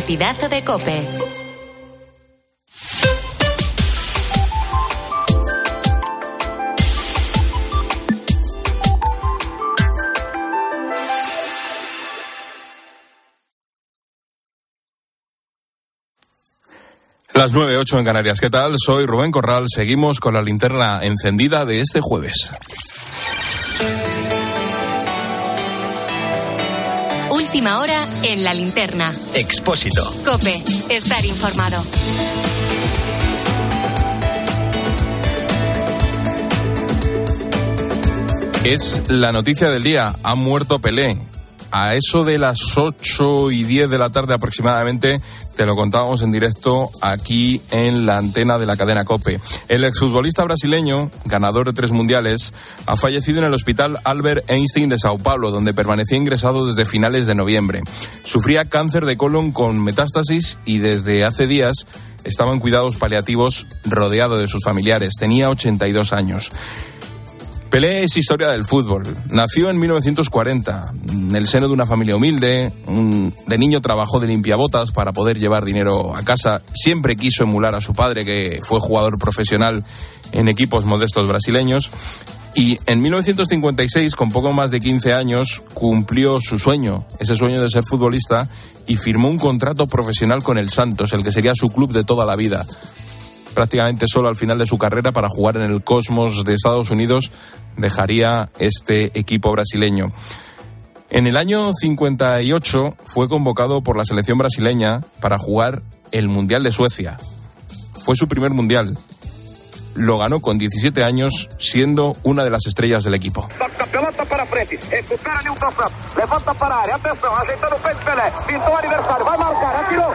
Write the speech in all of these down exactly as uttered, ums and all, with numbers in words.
partidazo de COPE. Las nueve ocho en Canarias. ¿Qué tal? Soy Rubén Corral. Seguimos con la linterna encendida de este jueves. Última hora en la linterna. Expósito. COPE. Estar informado. Es la noticia del día. Ha muerto Pelé. A eso de las ocho y diez de la tarde aproximadamente, te lo contábamos en directo aquí en la antena de la cadena COPE. El exfutbolista brasileño, ganador de tres mundiales, ha fallecido en el hospital Albert Einstein de Sao Paulo, donde permanecía ingresado desde finales de noviembre. Sufría cáncer de colon con metástasis y desde hace días estaba en cuidados paliativos rodeado de sus familiares. Tenía ochenta y dos años. Pelé es historia del fútbol. Nació en mil novecientos cuarenta, en el seno de una familia humilde. De niño trabajó de limpiabotas para poder llevar dinero a casa. Siempre quiso emular a su padre, que fue jugador profesional en equipos modestos brasileños. Y en mil novecientos cincuenta y seis, con poco más de quince años, cumplió su sueño, ese sueño de ser futbolista, y firmó un contrato profesional con el Santos, el que sería su club de toda la vida. Prácticamente solo al final de su carrera, para jugar en el Cosmos de Estados Unidos, dejaría este equipo brasileño. En el año cincuenta y ocho fue convocado por la selección brasileña para jugar el Mundial de Suecia. Fue su primer Mundial. Lo ganó con diecisiete años, siendo una de las estrellas del equipo. Toca pelota para frente, recupera Nilton Santos, levanta para área, atención, ajeitando o peito Pelé, pintou o aniversário, vai marcar, atirou.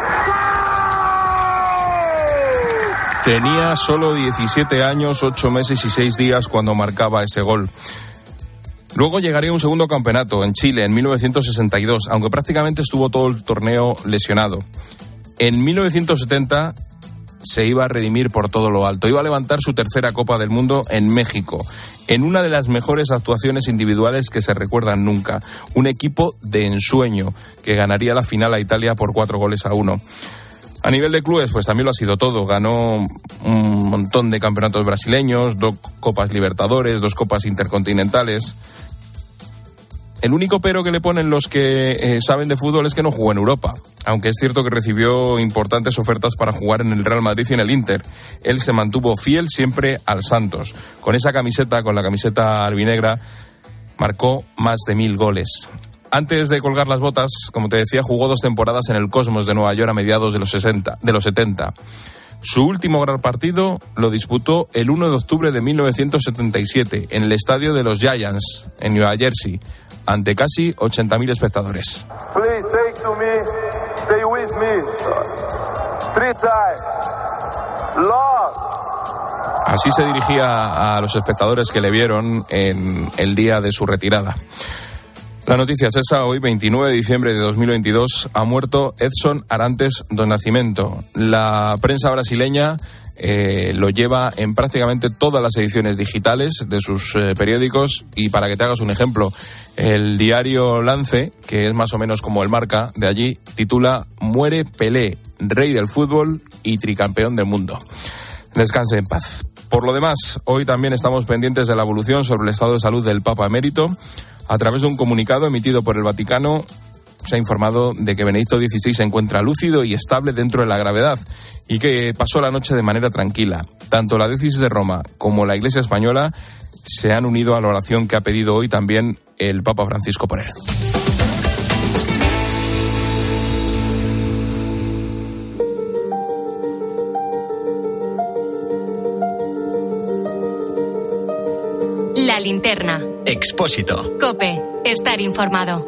Tenía solo diecisiete años, ocho meses y seis días cuando marcaba ese gol. Luego llegaría un segundo campeonato en Chile en mil novecientos sesenta y dos, aunque prácticamente estuvo todo el torneo lesionado. En mil novecientos setenta se iba a redimir por todo lo alto. Iba a levantar su tercera Copa del Mundo en México, en una de las mejores actuaciones individuales que se recuerdan nunca. Un equipo de ensueño que ganaría la final a Italia por cuatro goles a uno. A nivel de clubes, pues también lo ha sido todo. Ganó un montón de campeonatos brasileños, dos Copas Libertadores, dos Copas Intercontinentales. El único pero que le ponen los que eh, saben de fútbol es que no jugó en Europa, aunque es cierto que recibió importantes ofertas para jugar en el Real Madrid y en el Inter. Él se mantuvo fiel siempre al Santos. Con esa camiseta, con la camiseta albinegra, marcó más de mil goles. Antes de colgar las botas, como te decía, jugó dos temporadas en el Cosmos de Nueva York a mediados de los sesenta, de los setenta. Su último gran partido lo disputó el uno de octubre de mil novecientos setenta y siete en el estadio de los Giants, en Nueva Jersey, ante casi ochenta mil espectadores. Please take to me, stay with me, three times, Lord. Así se dirigía a los espectadores que le vieron en el día de su retirada. La noticia es esa. Hoy, veintinueve de diciembre de dos mil veintidós, ha muerto Edson Arantes do Nascimento. La prensa brasileña eh, lo lleva en prácticamente todas las ediciones digitales de sus eh, periódicos. Y para que te hagas un ejemplo, el diario Lance, que es más o menos como el Marca de allí, titula "Muere Pelé, rey del fútbol y tricampeón del mundo". Descanse en paz. Por lo demás, hoy también estamos pendientes de la evolución sobre el estado de salud del Papa Emérito. A través de un comunicado emitido por el Vaticano, se ha informado de que Benedicto dieciséis se encuentra lúcido y estable dentro de la gravedad y que pasó la noche de manera tranquila. Tanto la diócesis de Roma como la Iglesia española se han unido a la oración que ha pedido hoy también el Papa Francisco por él. La linterna. Expósito. COPE. Estar informado.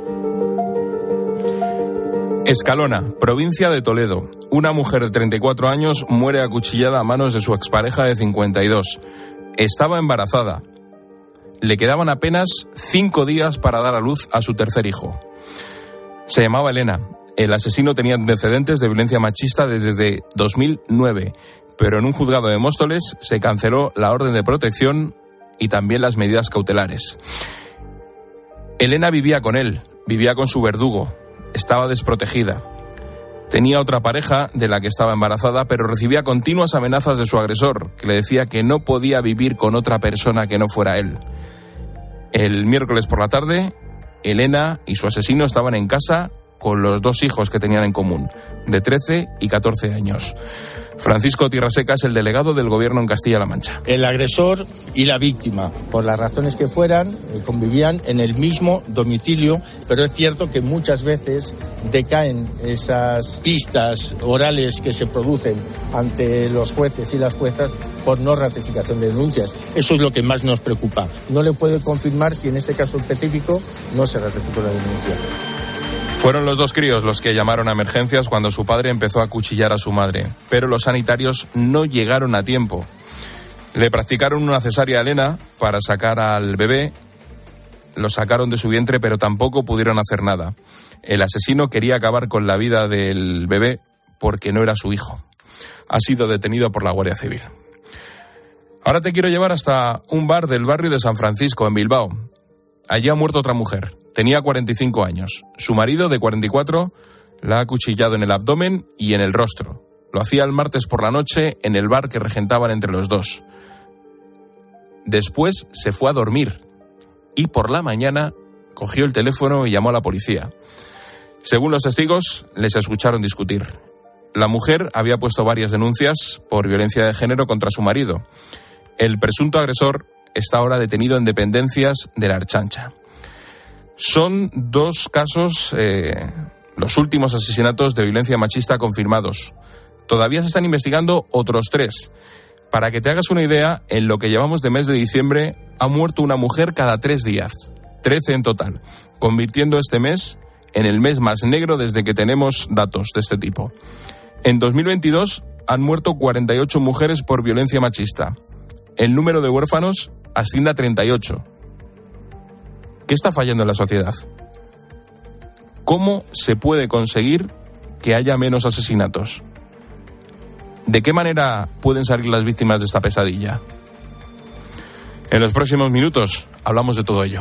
Escalona, provincia de Toledo. Una mujer de treinta y cuatro años muere acuchillada a manos de su expareja de cincuenta y dos. Estaba embarazada. Le quedaban apenas cinco días para dar a luz a su tercer hijo. Se llamaba Elena. El asesino tenía antecedentes de violencia machista desde dos mil nueve, pero en un juzgado de Móstoles se canceló la orden de protección y también las medidas cautelares. Elena vivía con él, vivía con su verdugo, estaba desprotegida. Tenía otra pareja de la que estaba embarazada, pero recibía continuas amenazas de su agresor, que le decía que no podía vivir con otra persona que no fuera él. El miércoles por la tarde, Elena y su asesino estaban en casa con los dos hijos que tenían en común, de trece y catorce años. Francisco Tierraseca es el delegado del Gobierno en Castilla-La Mancha. El agresor y la víctima, por las razones que fueran, convivían en el mismo domicilio, pero es cierto que muchas veces decaen esas pistas orales que se producen ante los jueces y las juezas por no ratificación de denuncias. Eso es lo que más nos preocupa. No le puedo confirmar si en este caso específico no se ratificó la denuncia. Fueron los dos críos los que llamaron a emergencias cuando su padre empezó a acuchillar a su madre, pero los sanitarios no llegaron a tiempo. Le practicaron una cesárea a Elena para sacar al bebé, lo sacaron de su vientre, pero tampoco pudieron hacer nada. El asesino quería acabar con la vida del bebé porque no era su hijo. Ha sido detenido por la Guardia Civil. Ahora te quiero llevar hasta un bar del barrio de San Francisco, en Bilbao. Allí ha muerto otra mujer. Tenía cuarenta y cinco años. Su marido, de cuarenta y cuatro, la ha acuchillado en el abdomen y en el rostro. Lo hacía el martes por la noche en el bar que regentaban entre los dos. Después se fue a dormir y por la mañana cogió el teléfono y llamó a la policía. Según los testigos, les escucharon discutir. La mujer había puesto varias denuncias por violencia de género contra su marido. El presunto agresor está ahora detenido en dependencias de la Ertzaintza. Son dos casos, eh, los últimos asesinatos de violencia machista confirmados. Todavía se están investigando otros tres. Para que te hagas una idea, en lo que llevamos de mes de diciembre, ha muerto una mujer cada tres días. Trece en total, convirtiendo este mes en el mes más negro desde que tenemos datos de este tipo. En dos mil veintidós han muerto cuarenta y ocho mujeres por violencia machista. El número de huérfanos asciende a treinta y ocho. ¿Qué está fallando en la sociedad? ¿Cómo se puede conseguir que haya menos asesinatos? ¿De qué manera pueden salir las víctimas de esta pesadilla? En los próximos minutos hablamos de todo ello.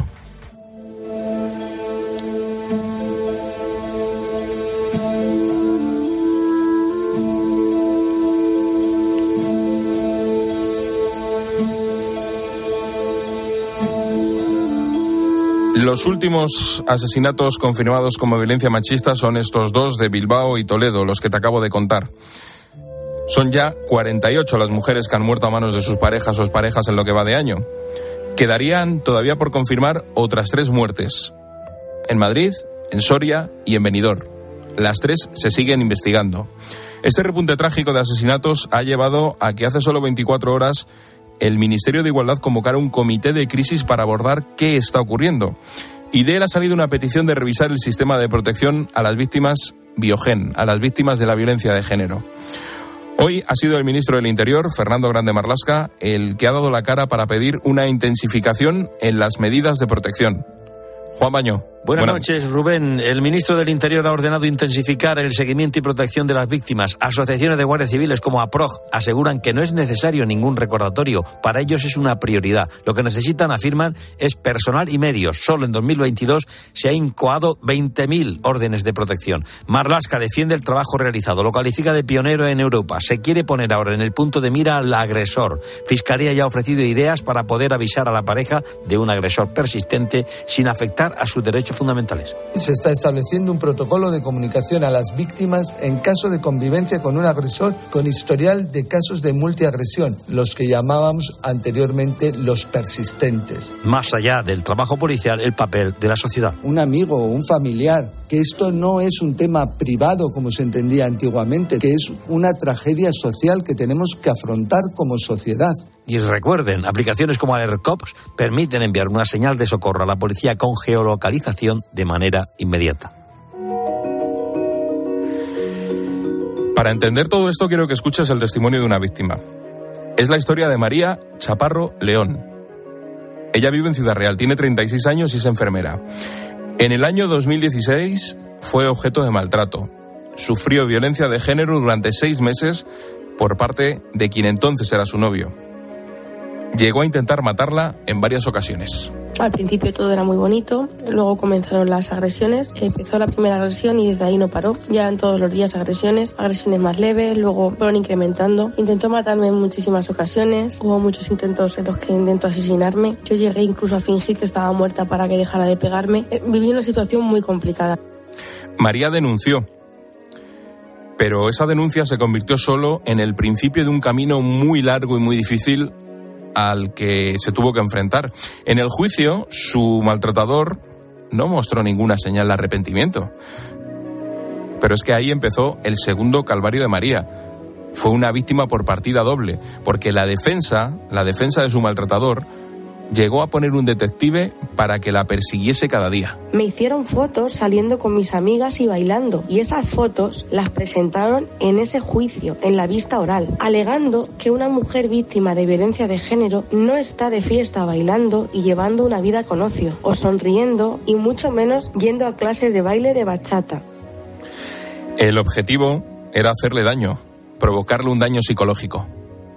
Los últimos asesinatos confirmados como violencia machista son estos dos de Bilbao y Toledo, los que te acabo de contar. Son ya cuarenta y ocho las mujeres que han muerto a manos de sus parejas o exparejas en lo que va de año. Quedarían todavía por confirmar otras tres muertes. En Madrid, en Soria y en Benidorm. Las tres se siguen investigando. Este repunte trágico de asesinatos ha llevado a que hace solo veinticuatro horas el Ministerio de Igualdad convocara un comité de crisis para abordar qué está ocurriendo. Y de él ha salido una petición de revisar el sistema de protección a las víctimas Biogen, a las víctimas de la violencia de género. Hoy ha sido el ministro del Interior, Fernando Grande Marlaska, el que ha dado la cara para pedir una intensificación en las medidas de protección. Juan Baño. Buenas Buenas noches, Rubén. El ministro del Interior ha ordenado intensificar el seguimiento y protección de las víctimas. Asociaciones de guardias civiles como APROG aseguran que no es necesario ningún recordatorio. Para ellos es una prioridad. Lo que necesitan, afirman, es personal y medios. Solo en dos mil veintidós se ha incoado veinte mil órdenes de protección. Marlaska defiende el trabajo realizado. Lo califica de pionero en Europa. Se quiere poner ahora en el punto de mira al agresor. Fiscalía ya ha ofrecido ideas para poder avisar a la pareja de un agresor persistente sin afectar a sus derechos fundamentales. Se está estableciendo un protocolo de comunicación a las víctimas en caso de convivencia con un agresor con historial de casos de multiagresión, los que llamábamos anteriormente los persistentes. Más allá del trabajo policial, el papel de la sociedad. Un amigo o un familiar, que esto no es un tema privado como se entendía antiguamente, que es una tragedia social que tenemos que afrontar como sociedad. Y recuerden, aplicaciones como AlertCops permiten enviar una señal de socorro a la policía con geolocalización de manera inmediata. Para entender todo esto quiero que escuches el testimonio de una víctima. Es la historia de María Chaparro León. Ella vive en Ciudad Real, tiene treinta y seis años y es enfermera. En el año dos mil dieciséis fue objeto de maltrato. Sufrió violencia de género durante seis meses por parte de quien entonces era su novio. Llegó a intentar matarla en varias ocasiones. Al principio todo era muy bonito, luego comenzaron las agresiones, empezó la primera agresión y desde ahí no paró. Ya eran todos los días agresiones, agresiones más leves, luego fueron incrementando. Intentó matarme en muchísimas ocasiones, hubo muchos intentos en los que intentó asesinarme. Yo llegué incluso a fingir que estaba muerta para que dejara de pegarme. Viví una situación muy complicada. María denunció, pero esa denuncia se convirtió solo en el principio de un camino muy largo y muy difícil al que se tuvo que enfrentar. En el juicio, su maltratador no mostró ninguna señal de arrepentimiento. Pero es que ahí empezó el segundo calvario de María. Fue una víctima por partida doble, porque la defensa, la defensa de su maltratador, llegó a poner un detective para que la persiguiese cada día. Me hicieron fotos saliendo con mis amigas y bailando, y esas fotos las presentaron en ese juicio, en la vista oral, alegando que una mujer víctima de violencia de género no está de fiesta bailando y llevando una vida con ocio, o sonriendo, y mucho menos yendo a clases de baile de bachata. El objetivo era hacerle daño, provocarle un daño psicológico.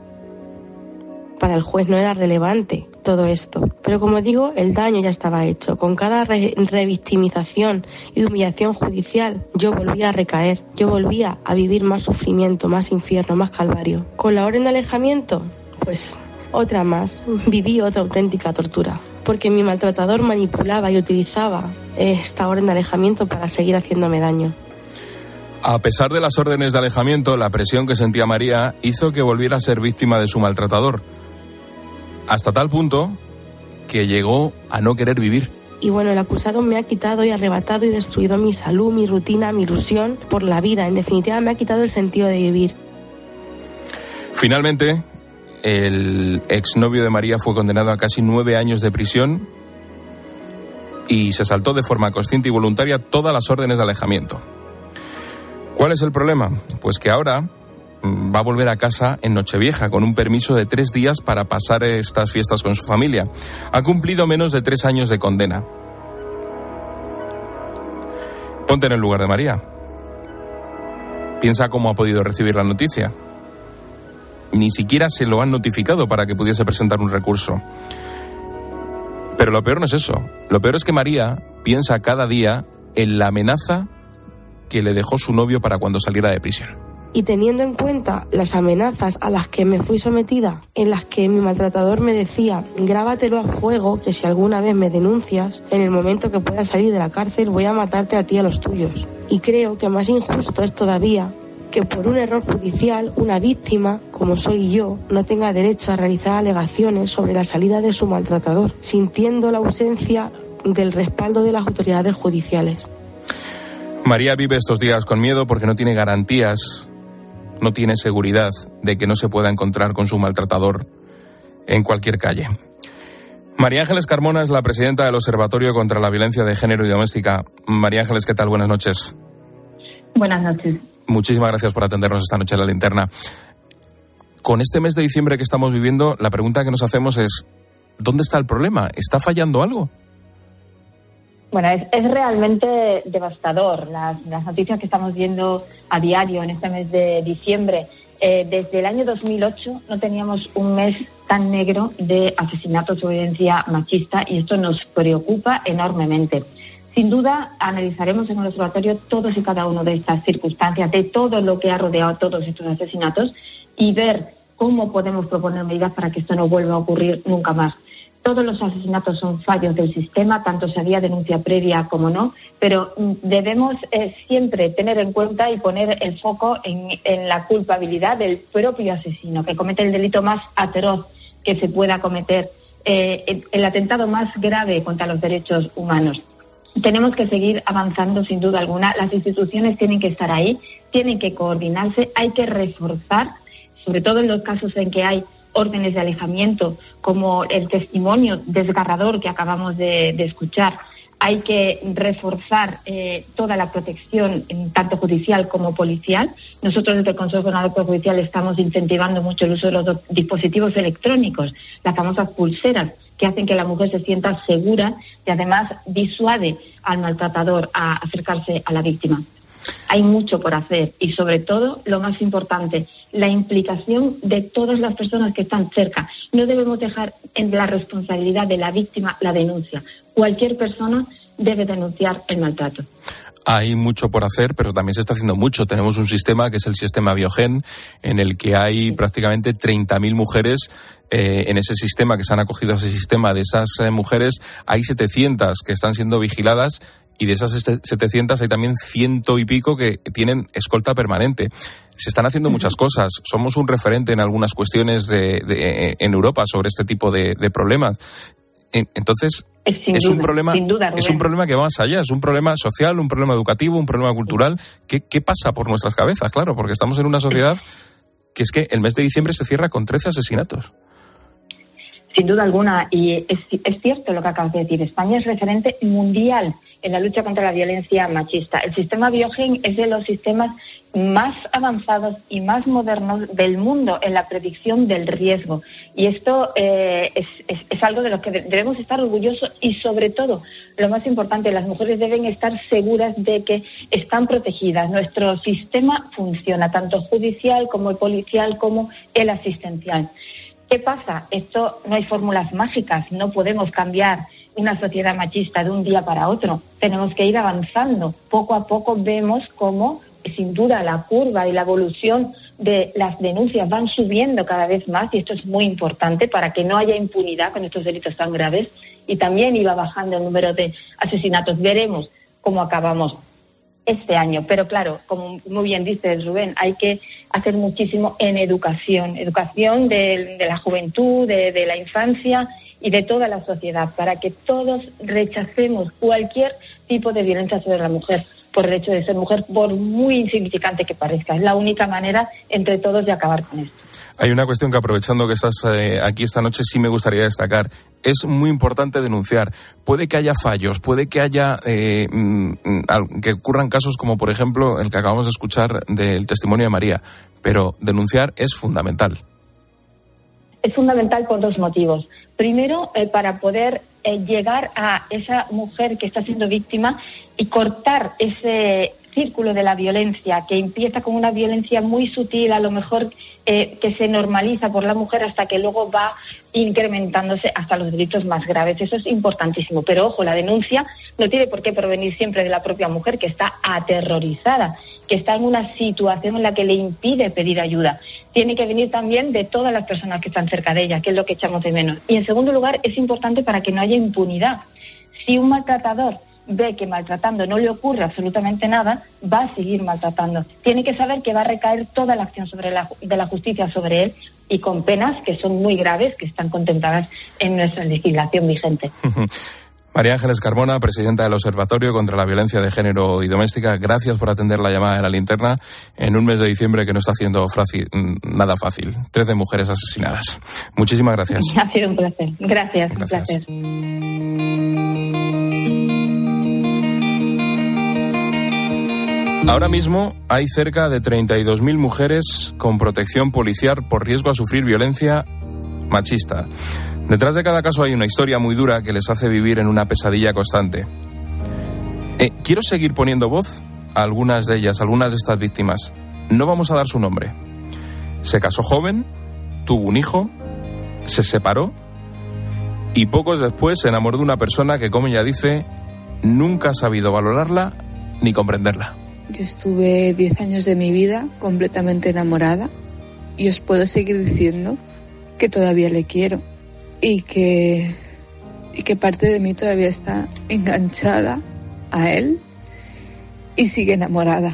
Para el juez no era relevante todo esto, pero como digo, el daño ya estaba hecho. Con cada re- revictimización y humillación judicial, yo volvía a recaer, yo volvía a vivir más sufrimiento, más infierno, más calvario. Con la orden de alejamiento, pues otra más, viví otra auténtica tortura, porque mi maltratador manipulaba y utilizaba esta orden de alejamiento para seguir haciéndome daño. A pesar de las órdenes de alejamiento, la presión que sentía María hizo que volviera a ser víctima de su maltratador. Hasta tal punto que llegó a no querer vivir. Y bueno, el acusado me ha quitado y arrebatado y destruido mi salud, mi rutina, mi ilusión por la vida. En definitiva, me ha quitado el sentido de vivir. Finalmente, el exnovio de María fue condenado a casi nueve años de prisión y se saltó de forma consciente y voluntaria todas las órdenes de alejamiento. ¿Cuál es el problema? Pues que ahora va a volver a casa en Nochevieja con un permiso de tres días para pasar estas fiestas con su familia. Ha cumplido menos de tres años de condena. Ponte en el lugar de María. Piensa cómo ha podido recibir la noticia. Ni siquiera se lo han notificado para que pudiese presentar un recurso. Pero lo peor no es eso. Lo peor es que María piensa cada día en la amenaza que le dejó su novio para cuando saliera de prisión. Y teniendo en cuenta las amenazas a las que me fui sometida, en las que mi maltratador me decía, grábatelo a fuego, que si alguna vez me denuncias, en el momento que pueda salir de la cárcel voy a matarte a ti y a los tuyos. Y creo que más injusto es todavía que por un error judicial una víctima, como soy yo, no tenga derecho a realizar alegaciones sobre la salida de su maltratador, sintiendo la ausencia del respaldo de las autoridades judiciales. María vive estos días con miedo porque no tiene garantías, no tiene seguridad de que no se pueda encontrar con su maltratador en cualquier calle. María Ángeles Carmona es la presidenta del Observatorio contra la Violencia de Género y Doméstica. María Ángeles, ¿qué tal? Buenas noches. Buenas noches. Muchísimas gracias por atendernos esta noche en La Linterna. Con este mes de diciembre que estamos viviendo, la pregunta que nos hacemos es, ¿dónde está el problema? ¿Está fallando algo? Bueno, es, es realmente devastador las, las noticias que estamos viendo a diario en este mes de diciembre. Eh, desde el año dos mil ocho no teníamos un mes tan negro de asesinatos o violencia machista y esto nos preocupa enormemente. Sin duda, analizaremos en el observatorio todos y cada uno de estas circunstancias, de todo lo que ha rodeado a todos estos asesinatos y ver cómo podemos proponer medidas para que esto no vuelva a ocurrir nunca más. Todos los asesinatos son fallos del sistema, tanto si había denuncia previa como no, pero debemos eh, siempre tener en cuenta y poner el foco en, en la culpabilidad del propio asesino, que comete el delito más atroz que se pueda cometer, eh, el, el atentado más grave contra los derechos humanos. Tenemos que seguir avanzando sin duda alguna, las instituciones tienen que estar ahí, tienen que coordinarse, hay que reforzar, sobre todo en los casos en que hay órdenes de alejamiento, como el testimonio desgarrador que acabamos de, de escuchar. Hay que reforzar eh, toda la protección, tanto judicial como policial. Nosotros desde el Consejo General Judicial estamos incentivando mucho el uso de los do- dispositivos electrónicos, las famosas pulseras, que hacen que la mujer se sienta segura y además disuade al maltratador a acercarse a la víctima. Hay mucho por hacer y, sobre todo, lo más importante, la implicación de todas las personas que están cerca. No debemos dejar en la responsabilidad de la víctima la denuncia. Cualquier persona debe denunciar el maltrato. Hay mucho por hacer, pero también se está haciendo mucho. Tenemos un sistema que es el sistema Biogen, en el que hay prácticamente treinta mil mujeres eh, en ese sistema, que se han acogido a ese sistema. De esas eh, mujeres hay setecientas que están siendo vigiladas, y de esas setecientas hay también ciento y pico que tienen escolta permanente. Se están haciendo muchas cosas. Somos un referente en algunas cuestiones de, de, en Europa sobre este tipo de, de problemas. Entonces, Sin es duda, un problema, sin duda, es un problema que va más allá, es un problema social, un problema educativo, un problema cultural. ¿Qué, qué pasa por nuestras cabezas? Claro, porque estamos en una sociedad que es que el mes de diciembre se cierra con trece asesinatos. Sin duda alguna, y es, es cierto lo que acabas de decir. España es referente mundial en la lucha contra la violencia machista. El sistema Biogen es de los sistemas más avanzados y más modernos del mundo en la predicción del riesgo. Y esto eh, es, es, es algo de lo que debemos estar orgullosos y, sobre todo, lo más importante, las mujeres deben estar seguras de que están protegidas. Nuestro sistema funciona, tanto judicial como el policial como el asistencial. ¿Qué pasa? Esto no hay fórmulas mágicas, no podemos cambiar una sociedad machista de un día para otro. Tenemos que ir avanzando. Poco a poco vemos cómo, sin duda, la curva y la evolución de las denuncias van subiendo cada vez más, y esto es muy importante para que no haya impunidad con estos delitos tan graves, y también iba bajando el número de asesinatos. Veremos cómo acabamos este año. Pero claro, como muy bien dices, Rubén, hay que hacer muchísimo en educación, educación de, de la juventud, de, de la infancia y de toda la sociedad, para que todos rechacemos cualquier tipo de violencia sobre la mujer por el hecho de ser mujer, por muy insignificante que parezca. Es la única manera entre todos de acabar con esto. Hay una cuestión que, aprovechando que estás eh, aquí esta noche, sí me gustaría destacar. Es muy importante denunciar. Puede que haya fallos, puede que haya eh, que ocurran casos como, por ejemplo, el que acabamos de escuchar del testimonio de María, pero denunciar es fundamental. Es fundamental por dos motivos. Primero, eh, para poder eh, llegar a esa mujer que está siendo víctima y cortar ese círculo de la violencia, que empieza con una violencia muy sutil, a lo mejor eh, que se normaliza por la mujer, hasta que luego va incrementándose hasta los delitos más graves. Eso es importantísimo. Pero ojo, la denuncia no tiene por qué provenir siempre de la propia mujer, que está aterrorizada, que está en una situación en la que le impide pedir ayuda. Tiene que venir también de todas las personas que están cerca de ella, que es lo que echamos de menos. Y en segundo lugar, es importante para que no haya impunidad. Si un maltratador ve que maltratando no le ocurre absolutamente nada, va a seguir maltratando. Tiene que saber que va a recaer toda la acción sobre la, de la justicia sobre él, y con penas que son muy graves, que están contempladas en nuestra legislación vigente. María Ángeles Carmona, presidenta del Observatorio contra la Violencia de Género y Doméstica, gracias por atender la llamada de La Linterna en un mes de diciembre que no está haciendo fácil, nada fácil. Trece mujeres asesinadas. Muchísimas gracias. Ha sido un placer. Gracias, gracias. un placer. Ahora mismo hay cerca de treinta y dos mil mujeres con protección policial por riesgo a sufrir violencia machista. Detrás de cada caso hay una historia muy dura que les hace vivir en una pesadilla constante. Eh, quiero seguir poniendo voz a algunas de ellas, a algunas de estas víctimas. No vamos a dar su nombre. Se casó joven, tuvo un hijo, se separó y pocos después se enamoró de una persona que, como ella dice, nunca ha sabido valorarla ni comprenderla. Yo estuve diez años de mi vida completamente enamorada, y os puedo seguir diciendo que todavía le quiero y que, y que parte de mí todavía está enganchada a él y sigue enamorada.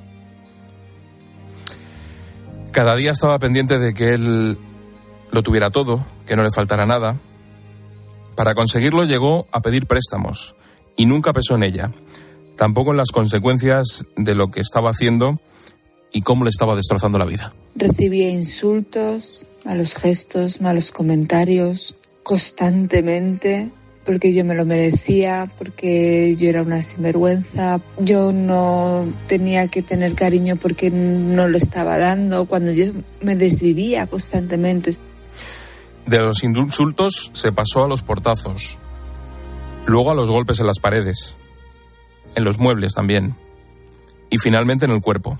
Cada día estaba pendiente de que él lo tuviera todo, que no le faltara nada. Para conseguirlo llegó a pedir préstamos y nunca pensó en ella. Tampoco en las consecuencias de lo que estaba haciendo y cómo le estaba destrozando la vida. Recibía insultos, malos gestos, malos comentarios, constantemente, porque yo me lo merecía, porque yo era una sinvergüenza. Yo no tenía que tener cariño porque no lo estaba dando, cuando yo me desvivía constantemente. De los insultos se pasó a los portazos, luego a los golpes en las paredes, en los muebles también. y finalmente en el cuerpo.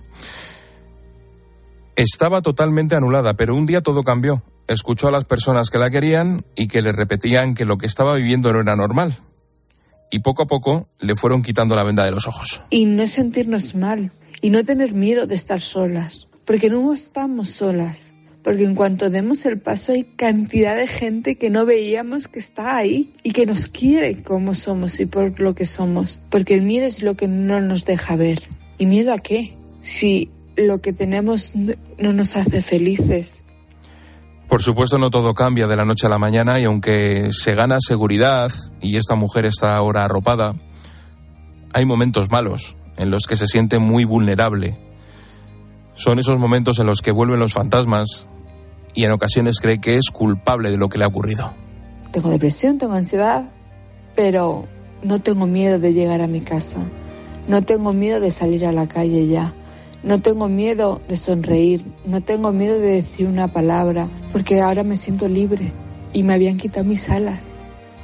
Estaba totalmente anulada, pero un día todo cambió. Escuchó a las personas que la querían y que le repetían que lo que estaba viviendo no era normal. Y poco a poco le fueron quitando la venda de los ojos. Y no sentirnos mal, y no tener miedo de estar solas, porque no estamos solas. Porque en cuanto demos el paso hay cantidad de gente que no veíamos que está ahí y que nos quiere como somos y por lo que somos. Porque el miedo es lo que no nos deja ver. ¿Y miedo a qué? Si lo que tenemos no nos hace felices. Por supuesto, no todo cambia de la noche a la mañana y aunque se gana seguridad y esta mujer está ahora arropada, hay momentos malos en los que se siente muy vulnerable. Son esos momentos en los que vuelven los fantasmas y en ocasiones cree que es culpable de lo que le ha ocurrido. Tengo depresión, tengo ansiedad, pero no tengo miedo de llegar a mi casa. No tengo miedo de salir a la calle ya. No tengo miedo de sonreír. No tengo miedo de decir una palabra, porque ahora me siento libre y me habían quitado mis alas.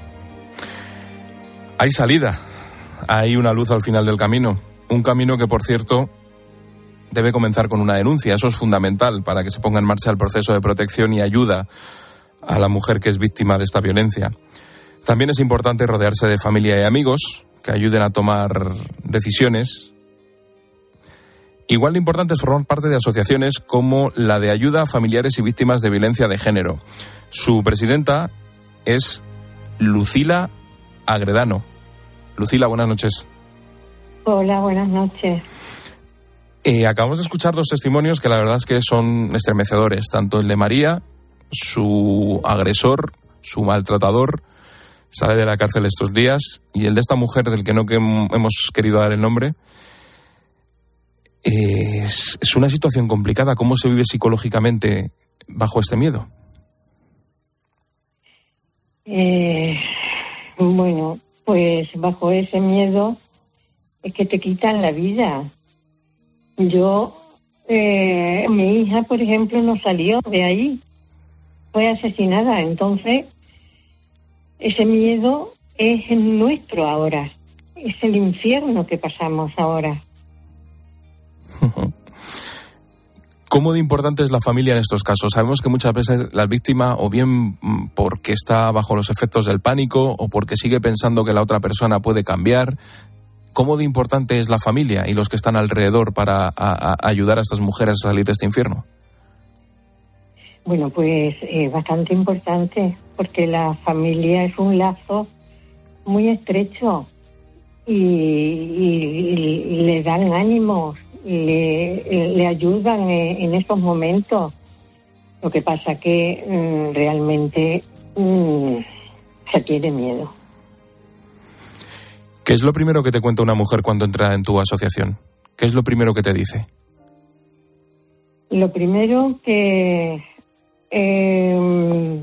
Hay salida. Hay una luz al final del camino. Un camino que, por cierto, debe comenzar con una denuncia. Eso es fundamental para que se ponga en marcha el proceso de protección y ayuda a la mujer que es víctima de esta violencia. También es importante rodearse de familia y amigos que ayuden a tomar decisiones. Igual de importante es formar parte de asociaciones como la de ayuda a familiares y víctimas de violencia de género. Su presidenta es Lucila Agredano. Lucila, buenas noches. Hola, buenas noches. Eh, acabamos de escuchar dos testimonios que la verdad es que son estremecedores. Tanto el de María, su agresor, su maltratador, sale de la cárcel estos días, y el de esta mujer del que no que hemos querido dar el nombre. Es, es una situación complicada. ¿Cómo se vive psicológicamente bajo este miedo? Eh, bueno, pues bajo ese miedo es que te quitan la vida. Yo, eh, mi hija, por ejemplo, no salió de ahí. Fue asesinada. Entonces, ese miedo es nuestro ahora. Es el infierno que pasamos ahora. ¿Cómo de importante es la familia en estos casos? Sabemos que muchas veces la víctima, o bien porque está bajo los efectos del pánico, o porque sigue pensando que la otra persona puede cambiar. ¿Cómo de importante es la familia y los que están alrededor para a, a ayudar a estas mujeres a salir de este infierno? Bueno, pues eh, bastante importante, porque la familia es un lazo muy estrecho y, y, y le dan ánimos. Le, le ayudan en esos momentos. Lo que pasa que mm, realmente mm, se tiene miedo. ¿Qué es lo primero que te cuenta una mujer cuando entra en tu asociación? ¿Qué es lo primero que te dice? Lo primero que eh,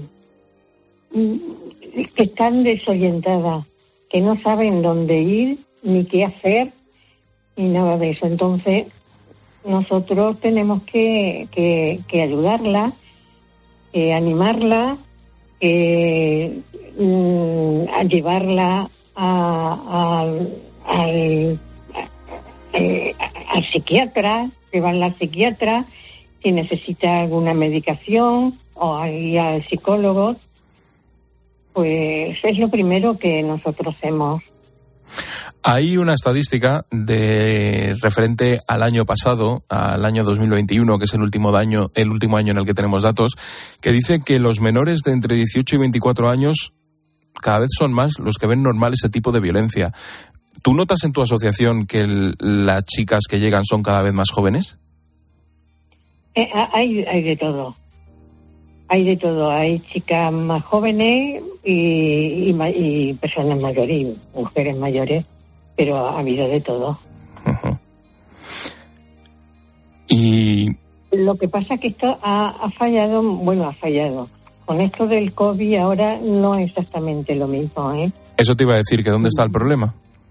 que están desorientadas, que no saben dónde ir ni qué hacer ni nada de eso. Entonces nosotros tenemos que, que, que ayudarla, eh, animarla, eh, mm, a llevarla a, a, al, a, al psiquiatra, llevarla al psiquiatra si necesita alguna medicación, o ir al psicólogo. Pues es lo primero que nosotros hacemos. Hay una estadística de referente al año pasado, al año dos mil veintiuno, que es el último año, el último año en el que tenemos datos, que dice que los menores de entre dieciocho y veinticuatro años cada vez son más los que ven normal ese tipo de violencia. ¿Tú notas en tu asociación que el, las chicas que llegan son cada vez más jóvenes? Eh, hay, hay de todo. Hay de todo. Hay chicas más jóvenes y, y, y personas mayores y mujeres mayores, pero ha habido de todo. Uh-huh. Y lo que pasa es que esto ha, ha fallado, bueno, ha fallado. Con esto del COVID ahora no es exactamente lo mismo, ¿eh? Eso te iba a decir, que ¿dónde está el problema?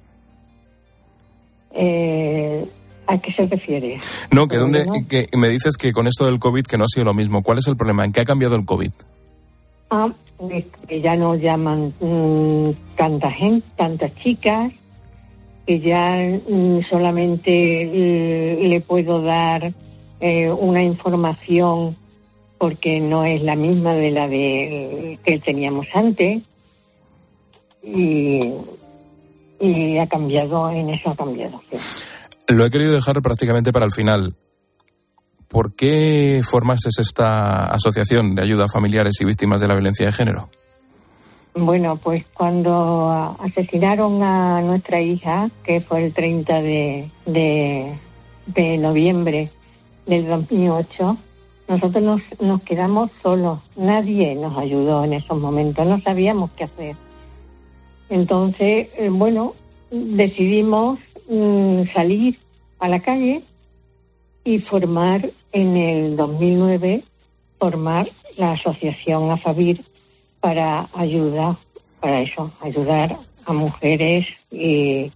Eh, ¿A qué se refiere? No, que dónde, que me dices que con esto del COVID que no ha sido lo mismo. ¿Cuál es el problema? ¿En qué ha cambiado el COVID? Ah, que ya no llaman mmm, tanta gente, tantas chicas, que ya mm, solamente l- le puedo dar eh, una información porque no es la misma de la de que teníamos antes, y, y ha cambiado, en eso ha cambiado. Sí. Lo he querido dejar prácticamente para el final. ¿Por qué formaste esta asociación de ayuda a familiares y víctimas de la violencia de género? Bueno, pues cuando asesinaron a nuestra hija, que fue el treinta de, de, de noviembre del dos mil ocho, nosotros nos, nos quedamos solos. Nadie nos ayudó en esos momentos, no sabíamos qué hacer. Entonces, eh, bueno, decidimos mm, salir a la calle y formar en el dos mil nueve, formar la asociación AFAVIR para ayuda, para eso, ayudar a mujeres y,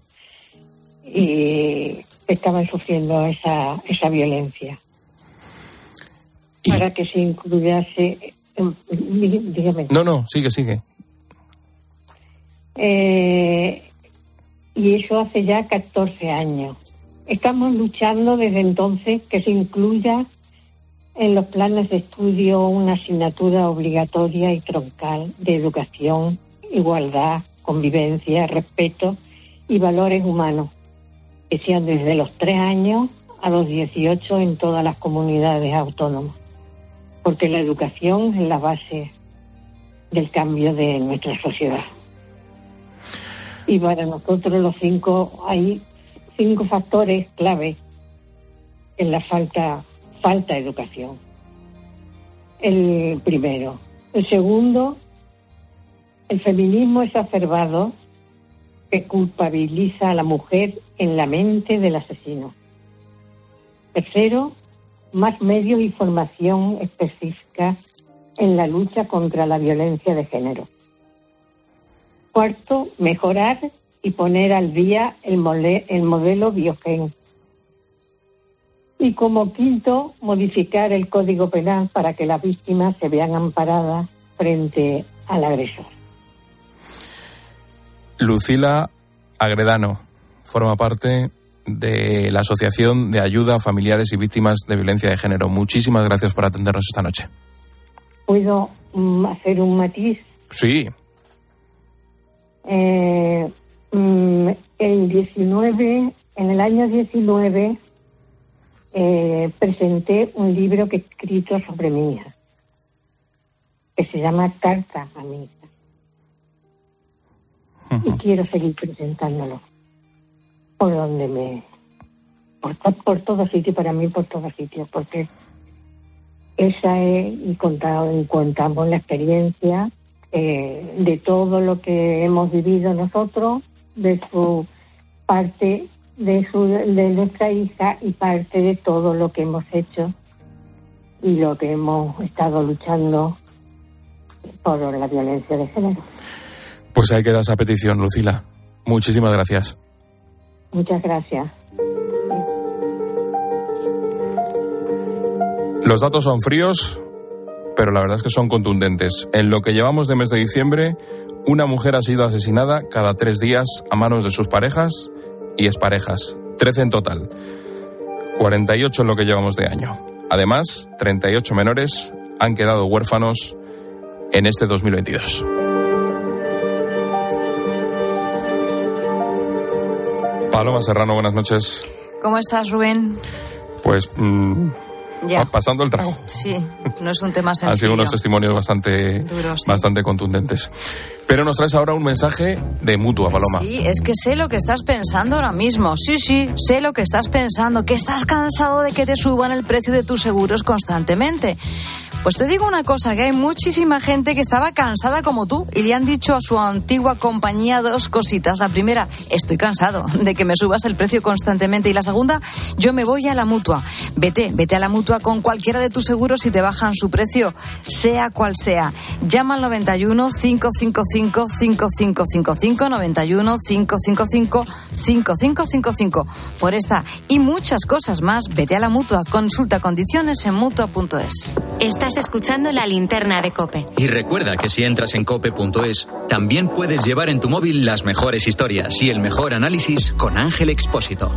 y que estaban sufriendo esa, esa violencia. Y... para que se incluyase, dígame. No, no, sigue, sigue. Eh, y eso hace ya catorce años. Estamos luchando desde entonces que se incluya en los planes de estudio una asignatura obligatoria y troncal de educación, igualdad, convivencia, respeto y valores humanos, que sean desde los tres años a los dieciocho en todas las comunidades autónomas, porque la educación es la base del cambio de nuestra sociedad. Y para nosotros los cinco, hay cinco factores clave en la falta falta de educación. El primero. El segundo, el feminismo exacerbado que culpabiliza a la mujer en la mente del asesino. Tercero, más medios y formación específica en la lucha contra la violencia de género. Cuarto, mejorar y poner al día el, mole, el modelo Biogen. Y como quinto, modificar el Código Penal para que las víctimas se vean amparadas frente al agresor. Lucila Agredano forma parte de la Asociación de Ayuda a Familiares y Víctimas de Violencia de Género. Muchísimas gracias por atendernos esta noche. ¿Puedo um, hacer un matiz? Sí. Eh, um, el diecinueve, en el año diecinueve, eh, presenté un libro que he escrito sobre mi hija, que se llama Carta a mi hija. Uh-huh. Y quiero seguir presentándolo por donde me... Por, por todo sitio, para mí por todo sitio, porque esa es, y contado, y contamos la experiencia eh, de todo lo que hemos vivido nosotros, de su parte, de, su, de nuestra hija, y parte de todo lo que hemos hecho y lo que hemos estado luchando por la violencia de género. Pues ahí queda esa petición, Lucila. Muchísimas gracias. Muchas gracias. Los datos son fríos, pero la verdad es que son contundentes. En lo que llevamos de mes de diciembre, una mujer ha sido asesinada cada tres días a manos de sus parejas y exparejas. trece en total. cuarenta y ocho en lo que llevamos de año. Además, treinta y ocho menores han quedado huérfanos en este dos mil veintidós. Paloma Serrano, buenas noches. ¿Cómo estás, Rubén? Pues mmm, ya. pasando el trago. Sí, no es un tema sencillo. Han sido unos testimonios bastante, Duro, sí. bastante contundentes. Pero nos traes ahora un mensaje de Mutua, Paloma. Sí, es que sé lo que estás pensando ahora mismo. Sí, sí, sé lo que estás pensando. Que estás cansado de que te suban el precio de tus seguros constantemente. Pues te digo una cosa, que hay muchísima gente que estaba cansada como tú y le han dicho a su antigua compañía dos cositas. La primera, estoy cansado de que me subas el precio constantemente. Y la segunda, yo me voy a la Mutua. Vete, vete a la Mutua con cualquiera de tus seguros y te bajan su precio, sea cual sea. Llama al noventa y uno, cinco cinco cinco, cinco cinco cinco cinco, noventa y uno, cinco cinco cinco, cinco cinco cinco cinco. Por esta y muchas cosas más, vete a la Mutua. Consulta condiciones en mutua punto es. Estás escuchando La Linterna de COPE. Y recuerda que si entras en cope punto es, también puedes llevar en tu móvil las mejores historias y el mejor análisis con Ángel Expósito.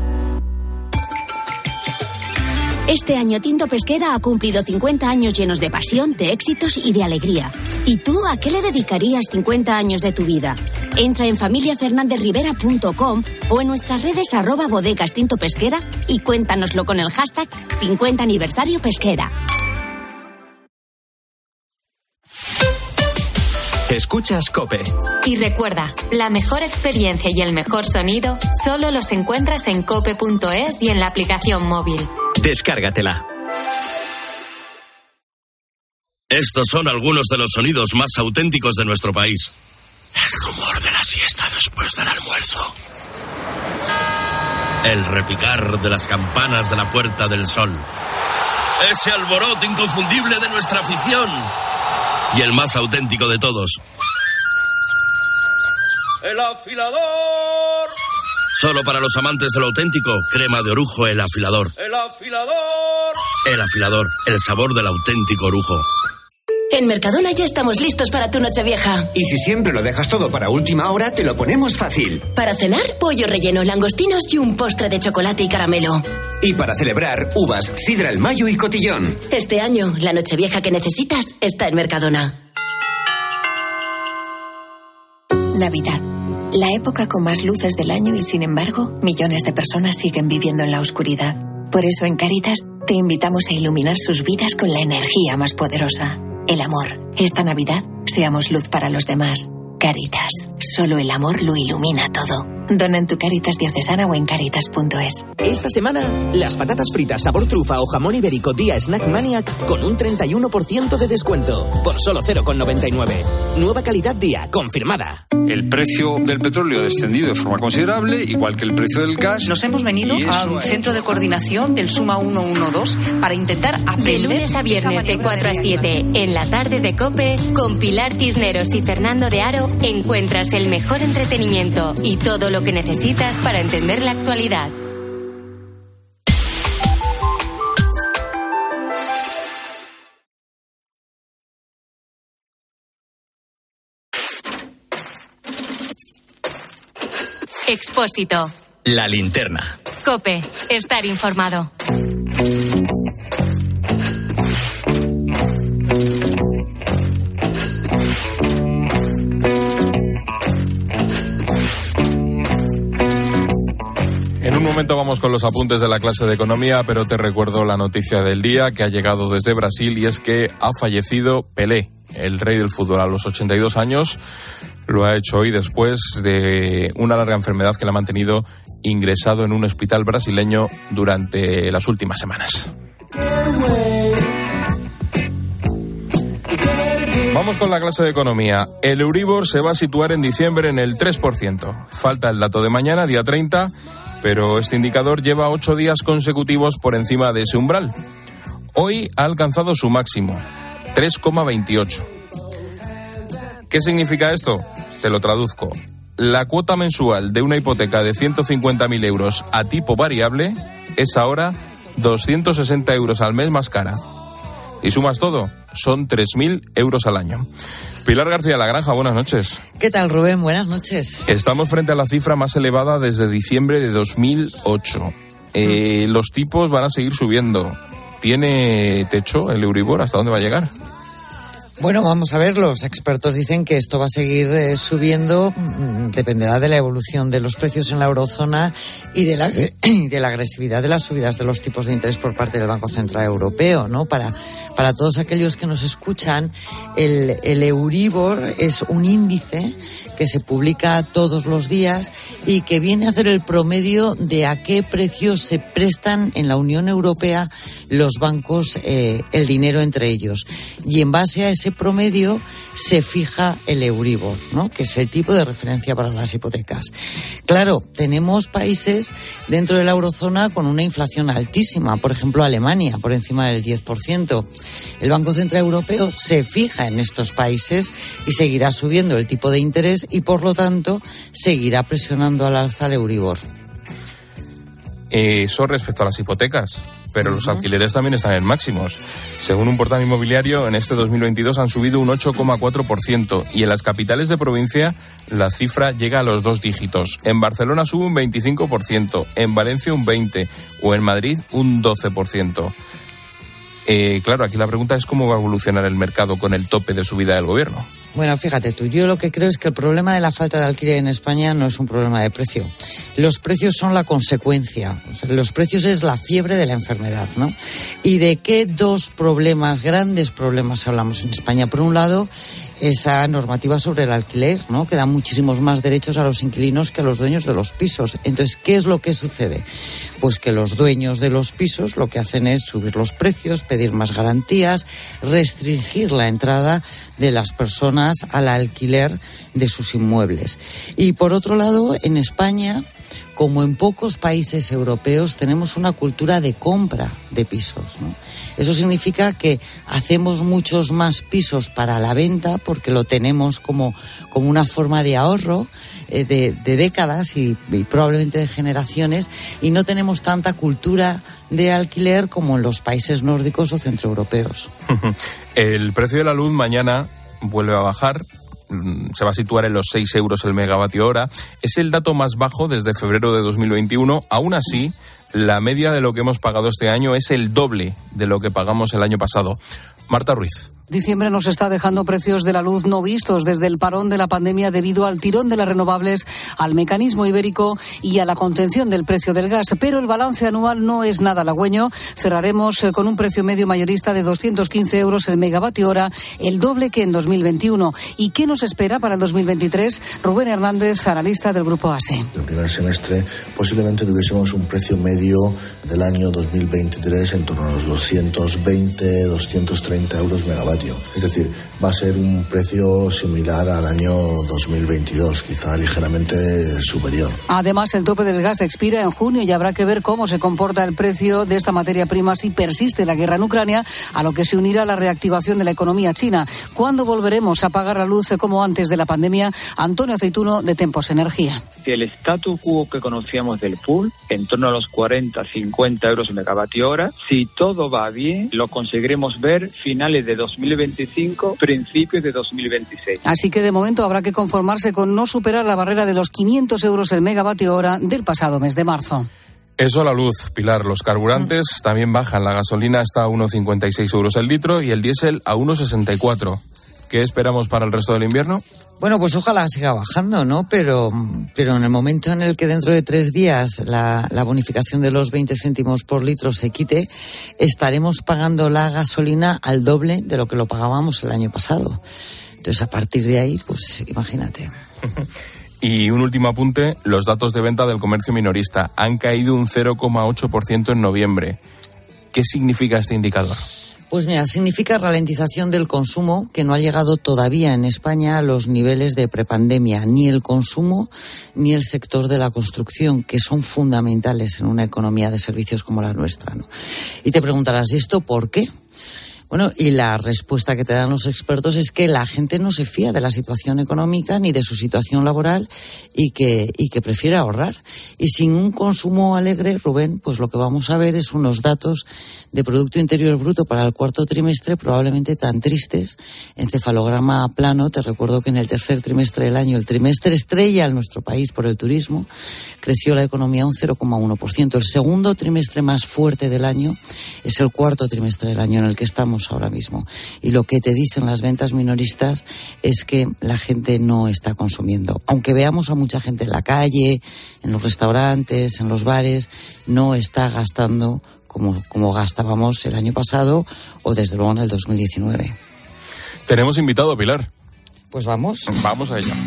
Este año Tinto Pesquera ha cumplido cincuenta años llenos de pasión, de éxitos y de alegría. ¿Y tú a qué le dedicarías cincuenta años de tu vida? Entra en familia fernández rivera punto com o en nuestras redes arroba bodegas Tinto Pesquera y cuéntanoslo con el hashtag cincuenta aniversario pesquera. Escuchas COPE. Y recuerda, la mejor experiencia y el mejor sonido solo los encuentras en cope punto es y en la aplicación móvil. Descárgatela. Estos son algunos de los sonidos más auténticos de nuestro país. El rumor de la siesta después del almuerzo. El repicar de las campanas de la Puerta del Sol. Ese alboroto inconfundible de nuestra afición. Y el más auténtico de todos. ¡El afilador! Solo para los amantes de lo auténtico, crema de orujo El Afilador. ¡El afilador! El Afilador, el sabor del auténtico orujo. En Mercadona ya estamos listos para tu Nochevieja. Y si siempre lo dejas todo para última hora, te lo ponemos fácil. Para cenar, pollo relleno, langostinos y un postre de chocolate y caramelo. Y para celebrar, uvas, sidra al mayo y cotillón. Este año, la Nochevieja que necesitas está en Mercadona. Navidad. La época con más luces del año y, sin embargo, millones de personas siguen viviendo en la oscuridad. Por eso, en Cáritas, te invitamos a iluminar sus vidas con la energía más poderosa. El amor. Esta Navidad, seamos luz para los demás. Cáritas. Solo el amor lo ilumina todo. Dona en tu Cáritas diocesana o en cáritas punto es. Esta semana, las patatas fritas sabor trufa o jamón ibérico día Snack Maniac con un treinta y uno por ciento de descuento. Por solo cero coma noventa y nueve. Nueva calidad día, confirmada. El precio del petróleo ha descendido de forma considerable, igual que el precio del gas. Nos hemos venido a un centro de coordinación del Suma ciento doce para intentar aprender. De lunes a viernes de cuatro a siete, en la tarde de COPE, con Pilar Tisneros y Fernando de Aro, encuentras el mejor entretenimiento y todo lo que necesitas para entender la actualidad. Expósito. La linterna. COPE. Estar informado. En un momento vamos con los apuntes de la clase de economía, pero te recuerdo la noticia del día que ha llegado desde Brasil y es que ha fallecido Pelé, el rey del fútbol, a los ochenta y dos años. Lo ha hecho hoy después de una larga enfermedad que le ha mantenido ingresado en un hospital brasileño durante las últimas semanas. Vamos con la clase de economía. El Euribor se va a situar en diciembre en el tres por ciento. Falta el dato de mañana, día treinta, pero este indicador lleva ocho días consecutivos por encima de ese umbral. Hoy ha alcanzado su máximo, tres coma veintiocho. ¿Qué significa esto? Te lo traduzco. La cuota mensual de una hipoteca de ciento cincuenta mil euros a tipo variable es ahora doscientos sesenta euros al mes más cara. Y sumas todo, son tres mil euros al año. Pilar García La Granja, buenas noches. ¿Qué tal, Rubén? Buenas noches. Estamos frente a la cifra más elevada desde diciembre de dos mil ocho. Eh, los tipos van a seguir subiendo. ¿Tiene techo el Euribor? ¿Hasta dónde va a llegar? Bueno, vamos a ver, los expertos dicen que esto va a seguir eh, subiendo, dependerá de la evolución de los precios en la eurozona y de la, de la agresividad de las subidas de los tipos de interés por parte del Banco Central Europeo, ¿no? Para, para todos aquellos que nos escuchan, el, el Euribor es un índice que se publica todos los días y que viene a hacer el promedio de a qué precios se prestan en la Unión Europea los bancos eh, el dinero entre ellos. Y en base a ese promedio se fija el Euribor, ¿no? Que es el tipo de referencia para las hipotecas. Claro, tenemos países dentro de la eurozona con una inflación altísima, por ejemplo Alemania, por encima del diez por ciento. El Banco Central Europeo se fija en estos países y seguirá subiendo el tipo de interés y por lo tanto seguirá presionando al alza el Euribor. Eso respecto a las hipotecas, pero uh-huh. los alquileres también están en máximos. Según un portal inmobiliario, en este dos mil veintidós han subido un ocho coma cuatro por ciento y en las capitales de provincia la cifra llega a los dos dígitos. En Barcelona sube un veinticinco por ciento, en Valencia un veinte por ciento o en Madrid un doce por ciento. Eh, claro, aquí la pregunta es cómo va a evolucionar el mercado con el tope de subida del gobierno. Bueno, fíjate tú, yo lo que creo es que el problema de la falta de alquiler en España no es un problema de precio. Los precios son la consecuencia. O sea, los precios es la fiebre de la enfermedad, ¿no? ¿Y de qué dos problemas, grandes problemas hablamos en España? Por un lado, esa normativa sobre el alquiler, ¿no? Que da muchísimos más derechos a los inquilinos que a los dueños de los pisos. Entonces, ¿qué es lo que sucede? Pues que los dueños de los pisos lo que hacen es subir los precios, pedir más garantías, restringir la entrada de las personas al alquiler de sus inmuebles. Y por otro lado, en España, como en pocos países europeos, tenemos una cultura de compra de pisos, ¿no? Eso significa que hacemos muchos más pisos para la venta porque lo tenemos como, como una forma de ahorro eh, de, de décadas y, y probablemente de generaciones, y no tenemos tanta cultura de alquiler como en los países nórdicos o centroeuropeos. El precio de la luz mañana vuelve a bajar, se va a situar en los seis euros el megavatio hora. Es el dato más bajo desde febrero de dos mil veintiuno. Aún así, la media de lo que hemos pagado este año es el doble de lo que pagamos el año pasado. Marta Ruiz. Diciembre nos está dejando precios de la luz no vistos desde el parón de la pandemia debido al tirón de las renovables, al mecanismo ibérico y a la contención del precio del gas. Pero el balance anual no es nada halagüeño. Cerraremos con un precio medio mayorista de doscientos quince euros el megavatio hora, el doble que en dos mil veintiuno. ¿Y qué nos espera para el dos mil veintitrés? Rubén Hernández, analista del Grupo ASE. El primer semestre posiblemente tuviésemos un precio medio del año dos mil veintitrés en torno a los doscientos veinte, doscientos treinta euros megavatio. Es decir, va a ser un precio similar al año dos mil veintidós, quizá ligeramente superior. Además, el tope del gas expira en junio y habrá que ver cómo se comporta el precio de esta materia prima si persiste la guerra en Ucrania, a lo que se unirá la reactivación de la economía china. ¿Cuándo volveremos a pagar la luz como antes de la pandemia? Antonio Aceituno, de Tempos Energía. Si el status quo que conocíamos del pool, en torno a los cuarenta, cincuenta euros megavatio hora, si todo va bien, lo conseguiremos ver finales de dos mil veinticinco, principios de dos mil veintiséis. Así que de momento habrá que conformarse con no superar la barrera de los quinientos euros el megavatio hora del pasado mes de marzo. Eso a la luz, Pilar. Los carburantes mm. también bajan. La gasolina está a uno coma cincuenta y seis euros el litro y el diésel a uno coma sesenta y cuatro. ¿Qué esperamos para el resto del invierno? Bueno, pues ojalá siga bajando, ¿no? Pero, pero en el momento en el que dentro de tres días la, la bonificación de los veinte céntimos por litro se quite, estaremos pagando la gasolina al doble de lo que lo pagábamos el año pasado. Entonces, a partir de ahí, pues imagínate. Y un último apunte, los datos de venta del comercio minorista han caído un cero coma ocho por ciento en noviembre. ¿Qué significa este indicador? Pues mira, significa ralentización del consumo que no ha llegado todavía en España a los niveles de prepandemia, ni el consumo ni el sector de la construcción, que son fundamentales en una economía de servicios como la nuestra, ¿no? Y te preguntarás, ¿y esto por qué? Bueno, y la respuesta que te dan los expertos es que la gente no se fía de la situación económica ni de su situación laboral y que, y que prefiere ahorrar. Y sin un consumo alegre, Rubén, pues lo que vamos a ver es unos datos de Producto Interior Bruto para el cuarto trimestre probablemente tan tristes. Encefalograma plano, te recuerdo que en el tercer trimestre del año, el trimestre estrella en nuestro país por el turismo, creció la economía un cero coma uno por ciento. El segundo trimestre más fuerte del año es el cuarto trimestre del año en el que estamos ahora mismo. Y lo que te dicen las ventas minoristas es que la gente no está consumiendo. Aunque veamos a mucha gente en la calle, en los restaurantes, en los bares, no está gastando como, como gastábamos el año pasado o desde luego en el dos mil diecinueve. Tenemos invitado, Pilar. Pues vamos. Vamos a ello.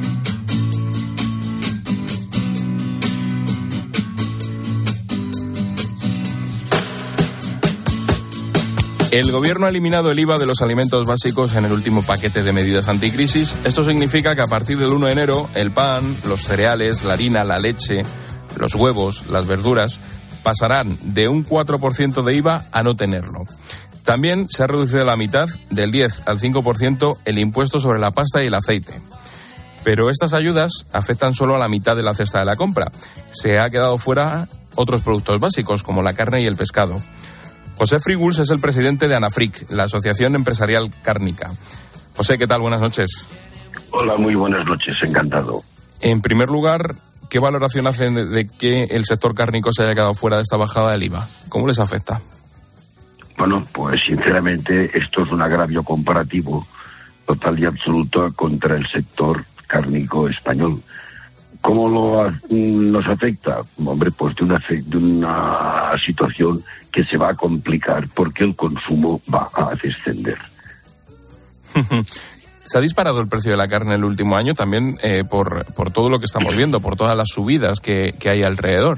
El Gobierno ha eliminado el I V A de los alimentos básicos en el último paquete de medidas anticrisis. Esto significa que a partir del uno de enero el pan, los cereales, la harina, la leche, los huevos, las verduras pasarán de un cuatro por ciento de I V A a no tenerlo. También se ha reducido a la mitad, del diez al cinco por ciento, el impuesto sobre la pasta y el aceite. Pero estas ayudas afectan solo a la mitad de la cesta de la compra. Se ha quedado fuera otros productos básicos como la carne y el pescado. José Frígols es el presidente de ANAFRIC, la Asociación Empresarial Cárnica. José, ¿qué tal? Buenas noches. Hola, muy buenas noches, encantado. En primer lugar, ¿qué valoración hacen de que el sector cárnico se haya quedado fuera de esta bajada del I V A? ¿Cómo les afecta? Bueno, pues sinceramente esto es un agravio comparativo total y absoluto contra el sector cárnico español. ¿Cómo lo, nos afecta? Hombre, pues de una, de una situación que se va a complicar porque el consumo va a descender. Se ha disparado el precio de la carne el último año también eh, por, por todo lo que estamos viendo, por todas las subidas que, que hay alrededor.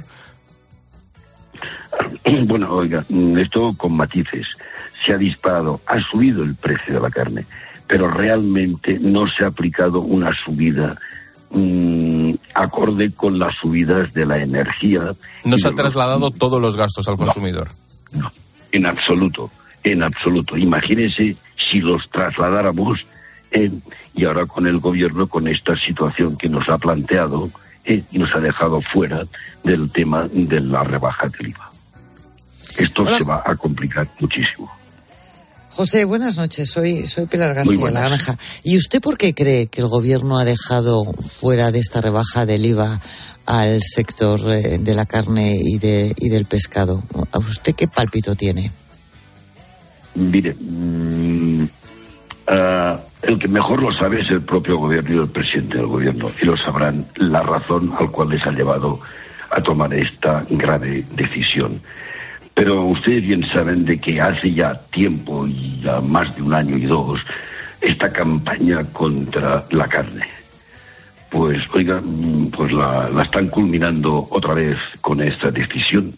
Bueno, oiga, esto con matices. Se ha disparado, ha subido el precio de la carne, pero realmente no se ha aplicado una subida mmm, acorde con las subidas de la energía. No se han trasladado los... todos los gastos al consumidor. No, no, en absoluto, en absoluto. Imagínese si los trasladáramos eh, y ahora con el gobierno, con esta situación que nos ha planteado eh, y nos ha dejado fuera del tema de la rebaja del I V A. Esto Hola. se va a complicar muchísimo. José, buenas noches. Soy soy Pilar García La Granja. ¿Y usted por qué cree que el gobierno ha dejado fuera de esta rebaja del I V A al sector eh, de la carne y de y del pescado? ¿A usted qué pálpito tiene? Mire, mmm, uh, el que mejor lo sabe es el propio gobierno y el presidente del gobierno, y lo sabrán la razón al cual les ha llevado a tomar esta grave decisión. Pero ustedes bien saben de que hace ya tiempo, y ya más de un año y dos, esta campaña contra la carne, pues, oiga, pues la, la están culminando otra vez con esta decisión.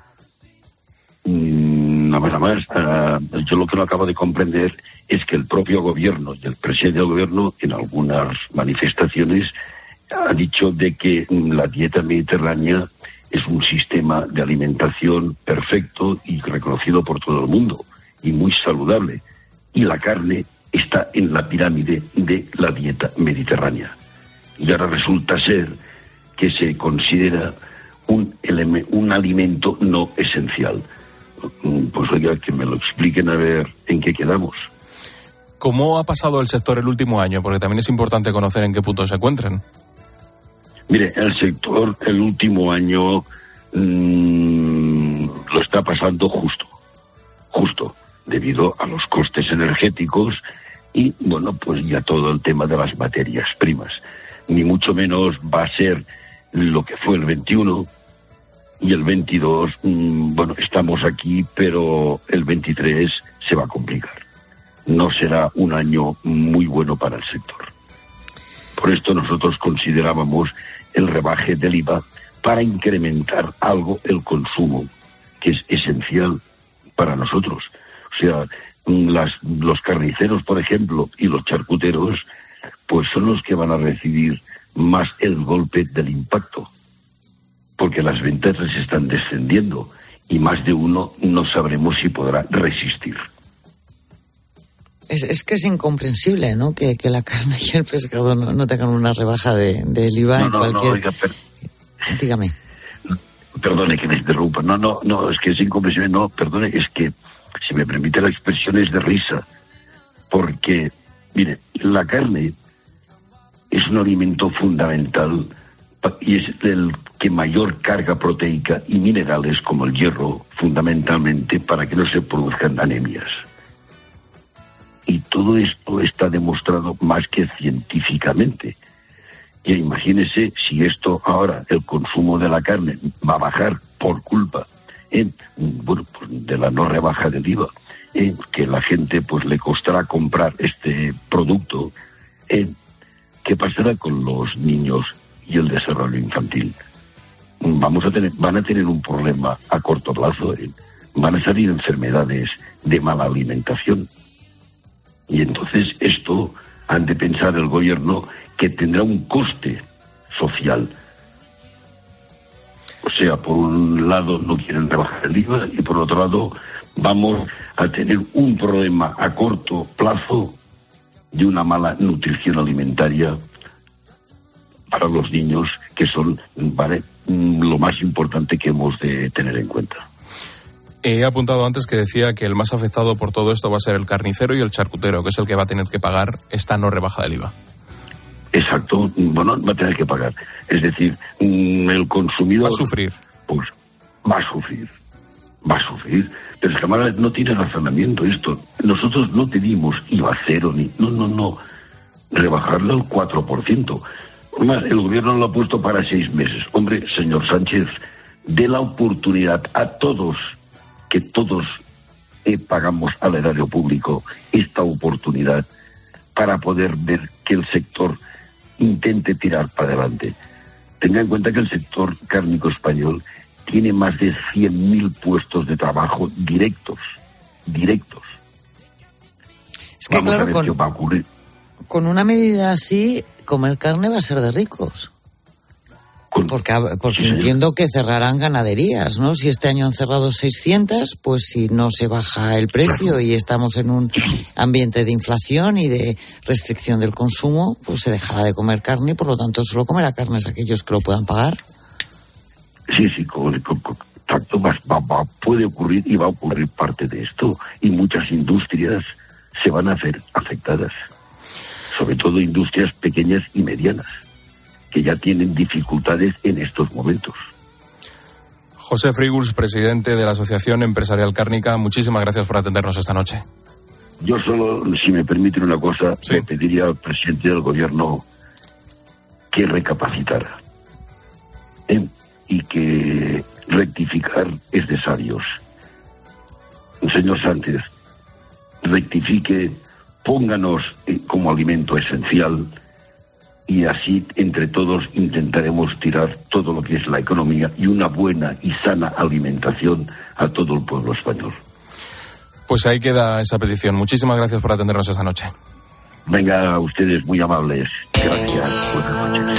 Nada más, nada más, uh, yo lo que no acabo de comprender es que el propio gobierno y el presidente del gobierno, en algunas manifestaciones, ha dicho de que la dieta mediterránea es un sistema de alimentación perfecto y reconocido por todo el mundo y muy saludable, y la carne está en la pirámide de la dieta mediterránea, y ahora resulta ser que se considera un, eleme- un alimento no esencial. Pues oiga, que me lo expliquen a ver en qué quedamos. ¿Cómo ha pasado el sector el último año? Porque también es importante conocer en qué punto se encuentran. Mire, el sector el último año mmm, lo está pasando justo, justo, debido a los costes energéticos y, bueno, pues ya todo el tema de las materias primas. Ni mucho menos va a ser lo que fue el veintiuno y el veintidós, mmm, bueno, estamos aquí, pero el veintitrés se va a complicar. No será un año muy bueno para el sector. Por esto nosotros considerábamos el rebaje del I V A para incrementar algo el consumo, que es esencial para nosotros. O sea, las, los carniceros, por ejemplo, y los charcuteros, pues son los que van a recibir más el golpe del impacto, porque las ventas les están descendiendo y más de uno no sabremos si podrá resistir. Es, es que es incomprensible, ¿no? Que, que la carne y el pescado no, no tengan una rebaja de, del I V A no, en no, cualquier... No, oiga, per... Dígame. Perdone que me interrumpa. No, no, no, es que es incomprensible. No, perdone, es que, si me permite la expresión, es de risa. Porque, mire, la carne es un alimento fundamental y es el que mayor carga proteica y minerales como el hierro, fundamentalmente para que no se produzcan anemias. Y todo esto está demostrado más que científicamente. Y imagínese si esto ahora, el consumo de la carne va a bajar por culpa eh, bueno, pues de la no rebaja del I V A, eh, que la gente pues le costará comprar este producto. Eh, ¿Qué pasará con los niños y el desarrollo infantil? Vamos a tener, van a tener un problema a corto plazo. Eh. Van a salir enfermedades de mala alimentación. Y entonces esto han de pensar el gobierno que tendrá un coste social. O sea, por un lado no quieren rebajar el I V A y por otro lado vamos a tener un problema a corto plazo de una mala nutrición alimentaria para los niños, que son, ¿vale?, mm, lo más importante que hemos de tener en cuenta. He apuntado antes que decía que el más afectado por todo esto va a ser el carnicero y el charcutero, que es el que va a tener que pagar esta no rebaja del I V A. Exacto, bueno, va a tener que pagar. Es decir, el consumidor... Va a sufrir. Pues va a sufrir, va a sufrir. Pero es que ahora no tiene razonamiento esto. Nosotros no pedimos I V A cero, ni... No, no, no. Rebajarlo al cuatro por ciento. Además, el gobierno lo ha puesto para seis meses. Hombre, señor Sánchez, dé la oportunidad a todos, que todos eh, pagamos al erario público, esta oportunidad para poder ver que el sector intente tirar para adelante. Tenga en cuenta que el sector cárnico español tiene más de cien mil puestos de trabajo directos, directos. Es que Vamos claro, a ver con, qué va a ocurrir. Con una medida así, comer carne va a ser de ricos. Porque, porque sí, entiendo que cerrarán ganaderías, ¿no? Si este año han cerrado seiscientas, pues si no se baja el precio y estamos en un ambiente de inflación y de restricción del consumo, pues se dejará de comer carne y por lo tanto solo comerá carnes aquellos que lo puedan pagar. Sí, sí, con, con, con, tanto más va, va, puede ocurrir y va a ocurrir parte de esto. Y muchas industrias se van a ver afectadas, sobre todo industrias pequeñas y medianas, que ya tienen dificultades en estos momentos. José Frígols, presidente de la Asociación Empresarial Cárnica, muchísimas gracias por atendernos esta noche. Yo solo, si me permiten una cosa, sí. le pediría al presidente del gobierno que recapacitara ¿eh? y que rectificar es de sabios. Señor Sánchez, rectifique, pónganos eh, como alimento esencial, y así entre todos intentaremos tirar todo lo que es la economía y una buena y sana alimentación a todo el pueblo español. Pues ahí queda esa petición. Muchísimas gracias por atendernos esta noche. Venga, ustedes muy amables. Gracias. Buenas noches.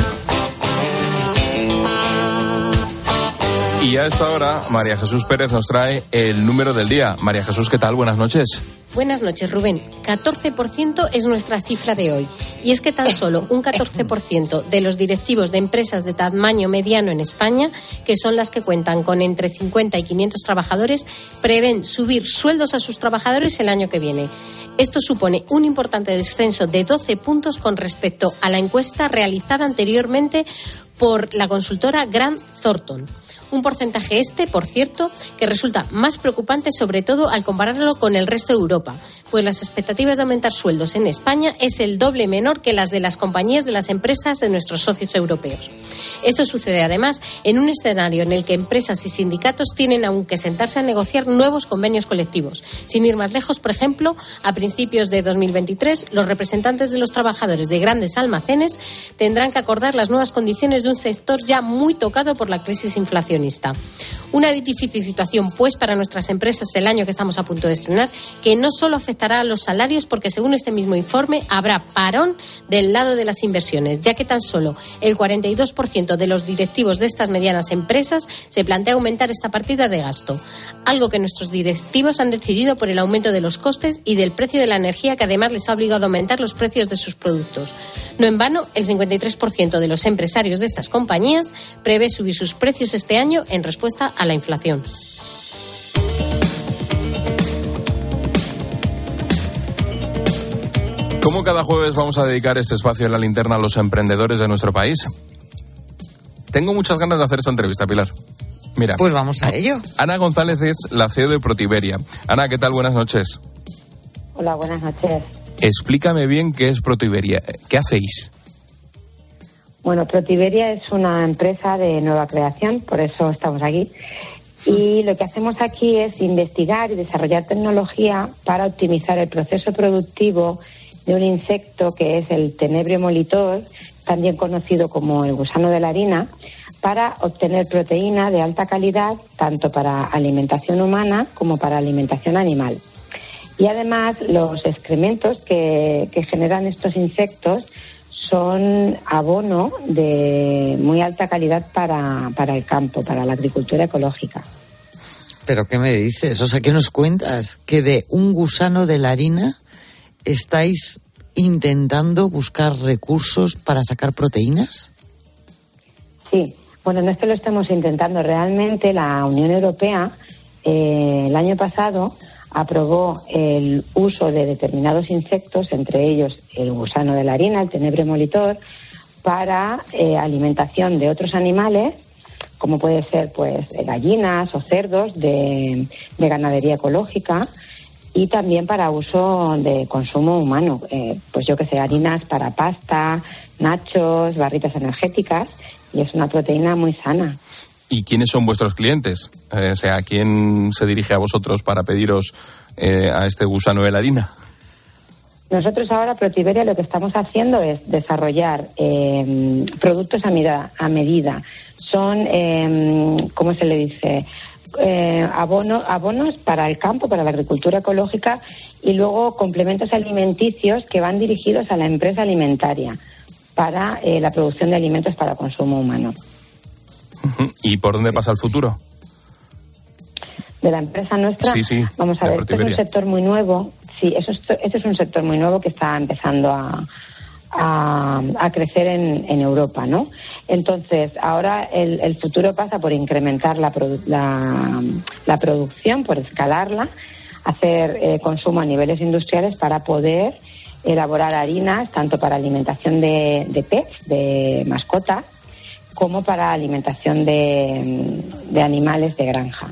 Y a esta hora, María Jesús Pérez nos trae el número del día. María Jesús, ¿qué tal? Buenas noches. Buenas noches, Rubén. catorce por ciento es nuestra cifra de hoy. Y es que tan solo un catorce por ciento de los directivos de empresas de tamaño mediano en España, que son las que cuentan con entre cincuenta y quinientos trabajadores, prevén subir sueldos a sus trabajadores el año que viene. Esto supone un importante descenso de doce puntos con respecto a la encuesta realizada anteriormente por la consultora Grant Thornton. Un porcentaje este, por cierto, que resulta más preocupante sobre todo al compararlo con el resto de Europa, pues las expectativas de aumentar sueldos en España es el doble menor que las de las compañías de las empresas de nuestros socios europeos. Esto sucede además en un escenario en el que empresas y sindicatos tienen aún que sentarse a negociar nuevos convenios colectivos. Sin ir más lejos, por ejemplo, a principios de dos mil veintitrés, los representantes de los trabajadores de grandes almacenes tendrán que acordar las nuevas condiciones de un sector ya muy tocado por la crisis inflacionista. Una difícil situación, pues, para nuestras empresas el año que estamos a punto de estrenar, que no solo afectará a los salarios, porque según este mismo informe habrá parón del lado de las inversiones, ya que tan solo el cuarenta y dos por ciento de los directivos de estas medianas empresas se plantea aumentar esta partida de gasto, algo que nuestros directivos han decidido por el aumento de los costes y del precio de la energía, que además les ha obligado a aumentar los precios de sus productos. No en vano, el cincuenta y tres por ciento de los empresarios de estas compañías prevé subir sus precios este año en respuesta a la inflación. Como cada jueves vamos a dedicar este espacio en la linterna a los emprendedores de nuestro país. Tengo muchas ganas de hacer esta entrevista, Pilar. Mira. Pues vamos a ello. Ana González es la C E O de Protiberia. Ana, ¿qué tal? Buenas noches. Hola, buenas noches. Explícame bien qué es Protiberia. ¿Qué hacéis? Bueno, Protiberia es una empresa de nueva creación, por eso estamos aquí. Y lo que hacemos aquí es investigar y desarrollar tecnología para optimizar el proceso productivo de un insecto que es el tenebrio molitor, también conocido como el gusano de la harina, para obtener proteína de alta calidad, tanto para alimentación humana como para alimentación animal. Y además, los excrementos que, que generan estos insectos son abono de muy alta calidad para, para el campo, para la agricultura ecológica. ¿Pero qué me dices? O sea, ¿qué nos cuentas? ¿Que de un gusano de la harina estáis intentando buscar recursos para sacar proteínas? Sí. Bueno, no es que lo estemos intentando. Realmente la Unión Europea eh, el año pasado aprobó el uso de determinados insectos, entre ellos el gusano de la harina, el tenebre molitor, para eh, alimentación de otros animales, como puede ser pues gallinas o cerdos de, de ganadería ecológica, y también para uso de consumo humano, eh, pues yo que sé, harinas para pasta, nachos, barritas energéticas, y es una proteína muy sana. ¿Y quiénes son vuestros clientes? Eh, o sea, ¿quién se dirige a vosotros para pediros eh, a este gusano de la harina? Nosotros ahora, Protiberia, lo que estamos haciendo es desarrollar eh, productos a medida, a medida. Son, eh, ¿cómo se le dice?, eh, abono, abonos para el campo, para la agricultura ecológica, y luego complementos alimenticios que van dirigidos a la empresa alimentaria para eh, la producción de alimentos para consumo humano. ¿Y por dónde pasa el futuro? De la empresa nuestra, sí, sí, vamos a ver, este es un sector muy nuevo, sí, eso es, este es un sector muy nuevo que está empezando a, a, a crecer en, en Europa, ¿no? Entonces, ahora el, el futuro pasa por incrementar la, produ la, la producción, por escalarla, hacer eh, consumo a niveles industriales para poder elaborar harinas, tanto para alimentación de, de pets, de mascotas, como para alimentación de, de animales de granja.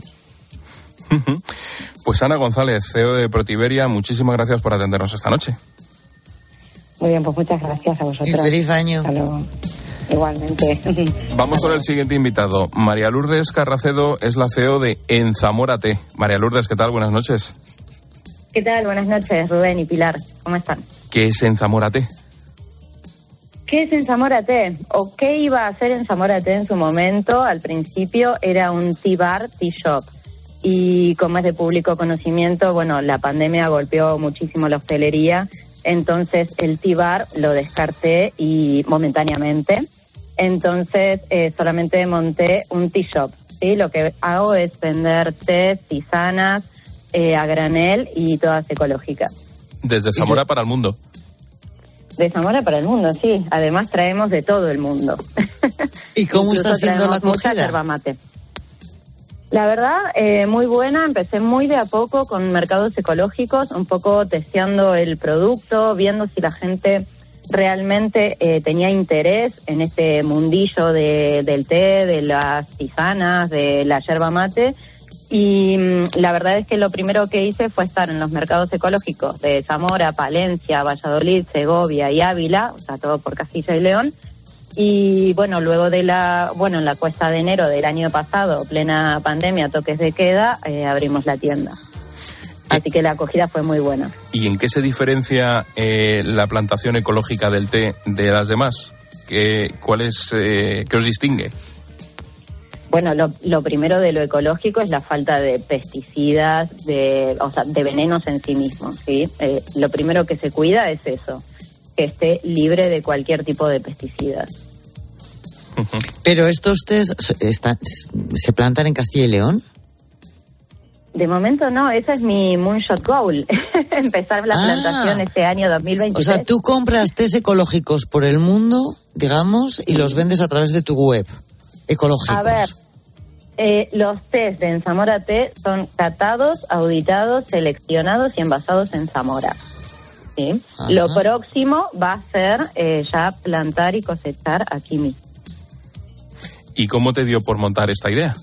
Pues Ana González, C E O de Protiberia, muchísimas gracias por atendernos esta noche. Muy bien, pues muchas gracias a vosotros. Y feliz año. Hasta luego. Igualmente. Vamos con el siguiente invitado. María Lourdes Carracedo es la C E O de Enzamórate. María Lourdes, ¿qué tal? Buenas noches. ¿Qué tal? Buenas noches, Rubén y Pilar. ¿Cómo están? ¿Qué es Enzamórate? ¿Qué es Enzamórate? ¿O qué iba a hacer Enzamórate en su momento? Al principio era un tea bar, tea shop. Y como es de público conocimiento, bueno, la pandemia golpeó muchísimo la hostelería, entonces el tea bar lo descarté y momentáneamente. Entonces eh, solamente monté un tea shop, ¿sí? Lo que hago es vender tés, tisanas, eh, a granel y todas ecológicas. Desde Zamora para el mundo. De Zamora para el mundo, sí. Además traemos de todo el mundo. ¿Y cómo está siendo la acogida? Yerba mate. La verdad, eh, muy buena. Empecé muy de a poco con mercados ecológicos, un poco testeando el producto, viendo si la gente realmente eh, tenía interés en este mundillo de, del té, de las tisanas, de la yerba mate. Y mmm, la verdad es que lo primero que hice fue estar en los mercados ecológicos de Zamora, Palencia, Valladolid, Segovia y Ávila, o sea, todo por Castilla y León. Y bueno, luego de la, bueno, en la cuesta de enero del año pasado, plena pandemia, toques de queda, eh, abrimos la tienda. Así que la acogida fue muy buena. ¿Y en qué se diferencia eh, la plantación ecológica del té de las demás? ¿Qué, cuál es, eh, qué os distingue? Bueno, lo, lo primero de lo ecológico es la falta de pesticidas, de, o sea, de venenos en sí mismos, ¿sí? Eh, lo primero que se cuida es eso, que esté libre de cualquier tipo de pesticidas. Pero estos tés están, ¿se plantan en Castilla y León? De momento no, esa es mi moonshot goal, empezar la ah, plantación este año dos mil veintitrés. O sea, tú compras tés ecológicos por el mundo, digamos, y los vendes a través de tu web, ecológicos. A ver, eh, los tés de Enzamórate son catados, auditados, seleccionados y envasados en Zamora. ¿Sí? Lo próximo va a ser eh, ya plantar y cosechar aquí mismo. ¿Y cómo te dio por montar esta idea?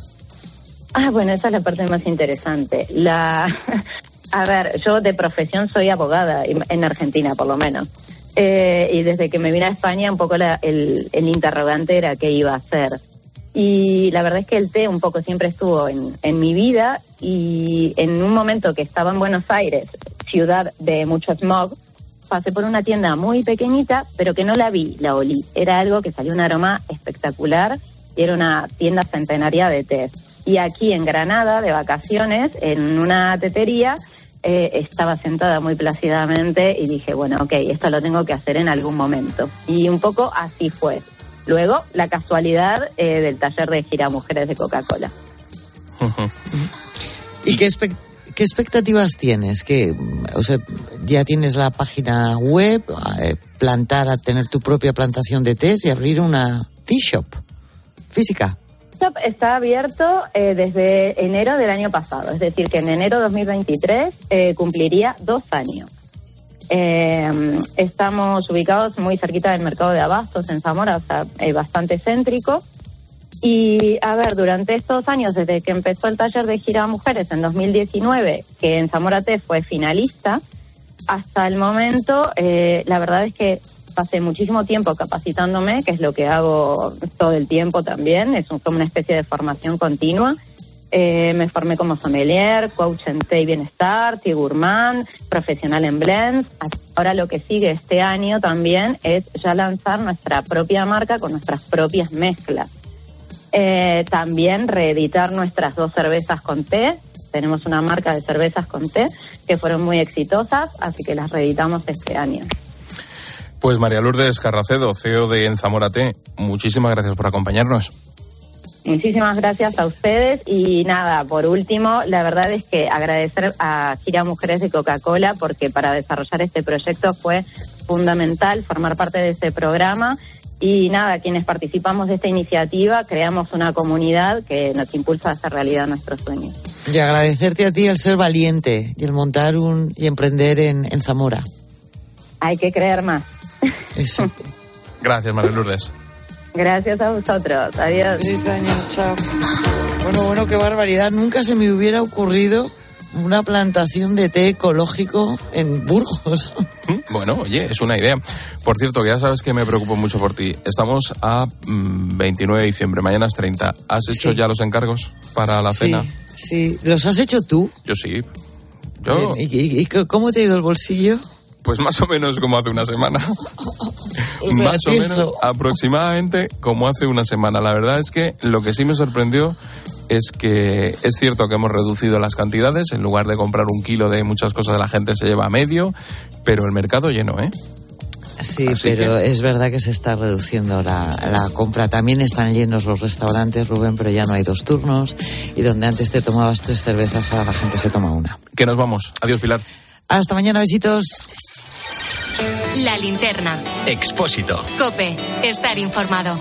Ah, bueno, esa es la parte más interesante. La, a ver, yo de profesión soy abogada, en Argentina por lo menos. Eh, y desde que me vine a España un poco la, el, el interrogante era qué iba a hacer. Y la verdad es que el té un poco siempre estuvo en, en mi vida, y en un momento que estaba en Buenos Aires, ciudad de mucho smog, pasé por una tienda muy pequeñita, pero que no la vi, la olí. Era algo que salió un aroma espectacular y era una tienda centenaria de té. Y aquí en Granada, de vacaciones, en una tetería, eh, estaba sentada muy plácidamente y dije, bueno, ok, esto lo tengo que hacer en algún momento. Y un poco así fue. Luego, la casualidad eh, del taller de Giramujeres de Coca-Cola. Uh-huh. ¿Y qué, espe- qué expectativas tienes? ¿Qué, o sea, ya tienes la página web, eh, plantar, a tener tu propia plantación de tés y abrir una tea shop? física. Shop está abierto eh, desde enero del año pasado, es decir, que en enero de dos mil veintitrés eh, cumpliría dos años. Eh, estamos ubicados muy cerquita del mercado de abastos en Zamora, o sea, eh, bastante céntrico. Y, a ver, durante estos años, desde que empezó el taller de Gira Mujeres en dos mil diecinueve, que en Zamora T fue finalista, hasta el momento, eh, la verdad es que pasé muchísimo tiempo capacitándome, que es lo que hago todo el tiempo también, es un, como una especie de formación continua. Eh, me formé como sommelier, coach en té y bienestar, tea gourmand, profesional en blends. Ahora lo que sigue este año también es ya lanzar nuestra propia marca con nuestras propias mezclas. Eh, también reeditar nuestras dos cervezas con té. Tenemos una marca de cervezas con té que fueron muy exitosas, así que las reeditamos este año. Pues María Lourdes Carracedo, C E O de Zamora T, muchísimas gracias por acompañarnos. Muchísimas gracias a ustedes y nada, por último, la verdad es que agradecer a Gira Mujeres de Coca-Cola porque para desarrollar este proyecto fue fundamental formar parte de este programa y nada, quienes participamos de esta iniciativa creamos una comunidad que nos impulsa a hacer realidad nuestros sueños. Y agradecerte a ti el ser valiente y el montar un y emprender en, en Zamora. Hay que creer más. Eso. Gracias, María Lourdes. Gracias a vosotros. Adiós. Chao. Bueno, bueno, qué barbaridad. Nunca se me hubiera ocurrido una plantación de té ecológico en Burgos. Bueno, oye, es una idea. Por cierto, que ya sabes que me preocupo mucho por ti. Estamos a mmm, veintinueve de diciembre, mañana es treinta. ¿Has hecho sí. ya los encargos para la sí, cena? Sí, ¿los has hecho tú? Yo sí. Yo... ¿Y, y, y cómo te ha ido el bolsillo? Pues más o menos como hace una semana. O sea, más o eso. menos aproximadamente como hace una semana. La verdad es que lo que sí me sorprendió es que es cierto que hemos reducido las cantidades. En lugar de comprar un kilo de muchas cosas, la gente se lleva medio, pero el mercado lleno, ¿eh? Sí, Así pero que... es verdad que se está reduciendo la, la compra. También están llenos los restaurantes, Rubén, pero ya no hay dos turnos. Y donde antes te tomabas tres cervezas, ahora la gente se toma una. Que nos vamos. Adiós, Pilar. Hasta mañana, besitos. La linterna. Expósito. COPE. Estar informado.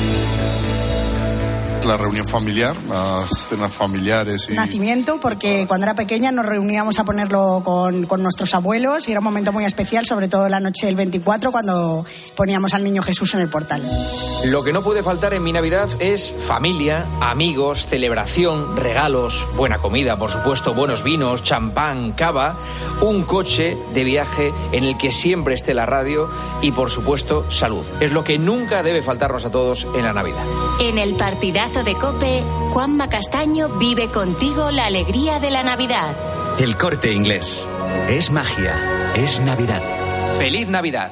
La reunión familiar, las cenas familiares. Y... Nacimiento, porque cuando era pequeña nos reuníamos a ponerlo con, con nuestros abuelos y era un momento muy especial, sobre todo la noche del veinticuatro, cuando poníamos al niño Jesús en el portal. Lo que no puede faltar en mi Navidad es familia, amigos, celebración, regalos, buena comida, por supuesto, buenos vinos, champán, cava, un coche de viaje en el que siempre esté la radio y, por supuesto, salud. Es lo que nunca debe faltarnos a todos en la Navidad. En el partidazo de COPE, Juanma Castaño vive contigo la alegría de la Navidad. El Corte Inglés. Es magia. Es Navidad. ¡Feliz Navidad!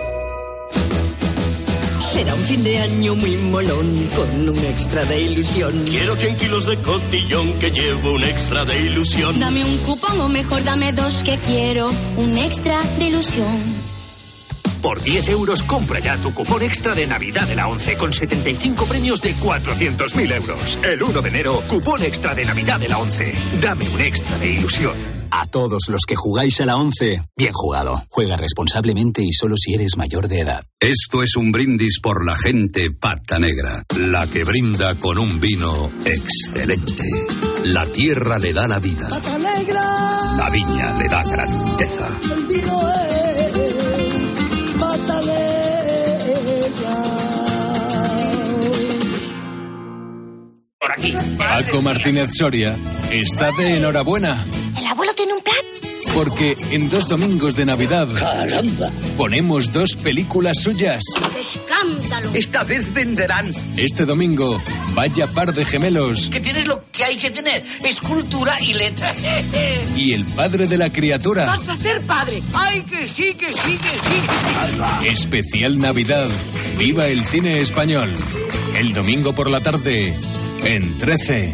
Será un fin de año muy molón, con un extra de ilusión. Quiero cien kilos de cotillón, que llevo un extra de ilusión. Dame un cupón o mejor dame dos, que quiero un extra de ilusión. Por diez euros compra ya tu cupón extra de Navidad de la ONCE con setenta y cinco premios de cuatrocientos mil euros. El uno de enero, cupón extra de Navidad de la ONCE. Dame un extra de ilusión. A todos los que jugáis a la ONCE, bien jugado. Juega responsablemente y solo si eres mayor de edad. Esto es un brindis por la gente pata negra, la que brinda con un vino excelente. La tierra le da la vida. Pata negra. La viña le da grandeza. El vino es pata negra. Por aquí. Paco Martínez Soria está de enhorabuena. ¿El abuelo tiene un plan? Porque en dos domingos de Navidad ¡caramba! Ponemos dos películas suyas. ¡Escándalo! Esta vez venderán. Este domingo, vaya par de gemelos. Que tienes lo que hay que tener, escultura y letra. Y el padre de la criatura. ¡Vas a ser padre! ¡Ay, que sí, que sí, que sí! Especial Navidad. Viva el cine español. El domingo por la tarde, en trece.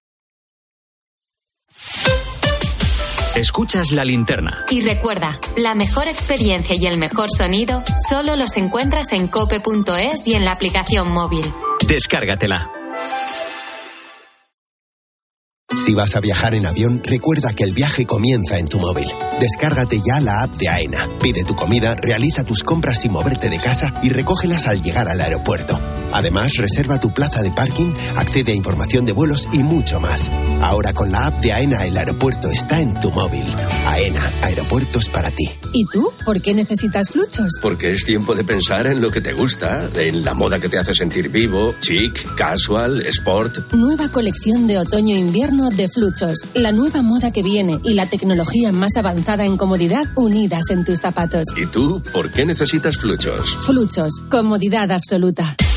Escuchas La Linterna. Y recuerda, la mejor experiencia y el mejor sonido solo los encuentras en cope punto es y en la aplicación móvil. Descárgatela. Si vas a viajar en avión, recuerda que el viaje comienza en tu móvil. Descárgate ya la app de AENA. Pide tu comida, realiza tus compras sin moverte de casa y recógelas al llegar al aeropuerto. Además, reserva tu plaza de parking, accede a información de vuelos y mucho más. Ahora con la app de AENA, el aeropuerto está en tu móvil. AENA, aeropuertos para ti. ¿Y tú? ¿Por qué necesitas Fluchos? Porque es tiempo de pensar en lo que te gusta, en la moda que te hace sentir vivo, chic, casual, sport. Nueva colección de otoño-invierno de Fluchos. La nueva moda que viene y la tecnología más avanzada en comodidad unidas en tus zapatos. ¿Y tú? ¿Por qué necesitas Fluchos? Fluchos. Comodidad absoluta.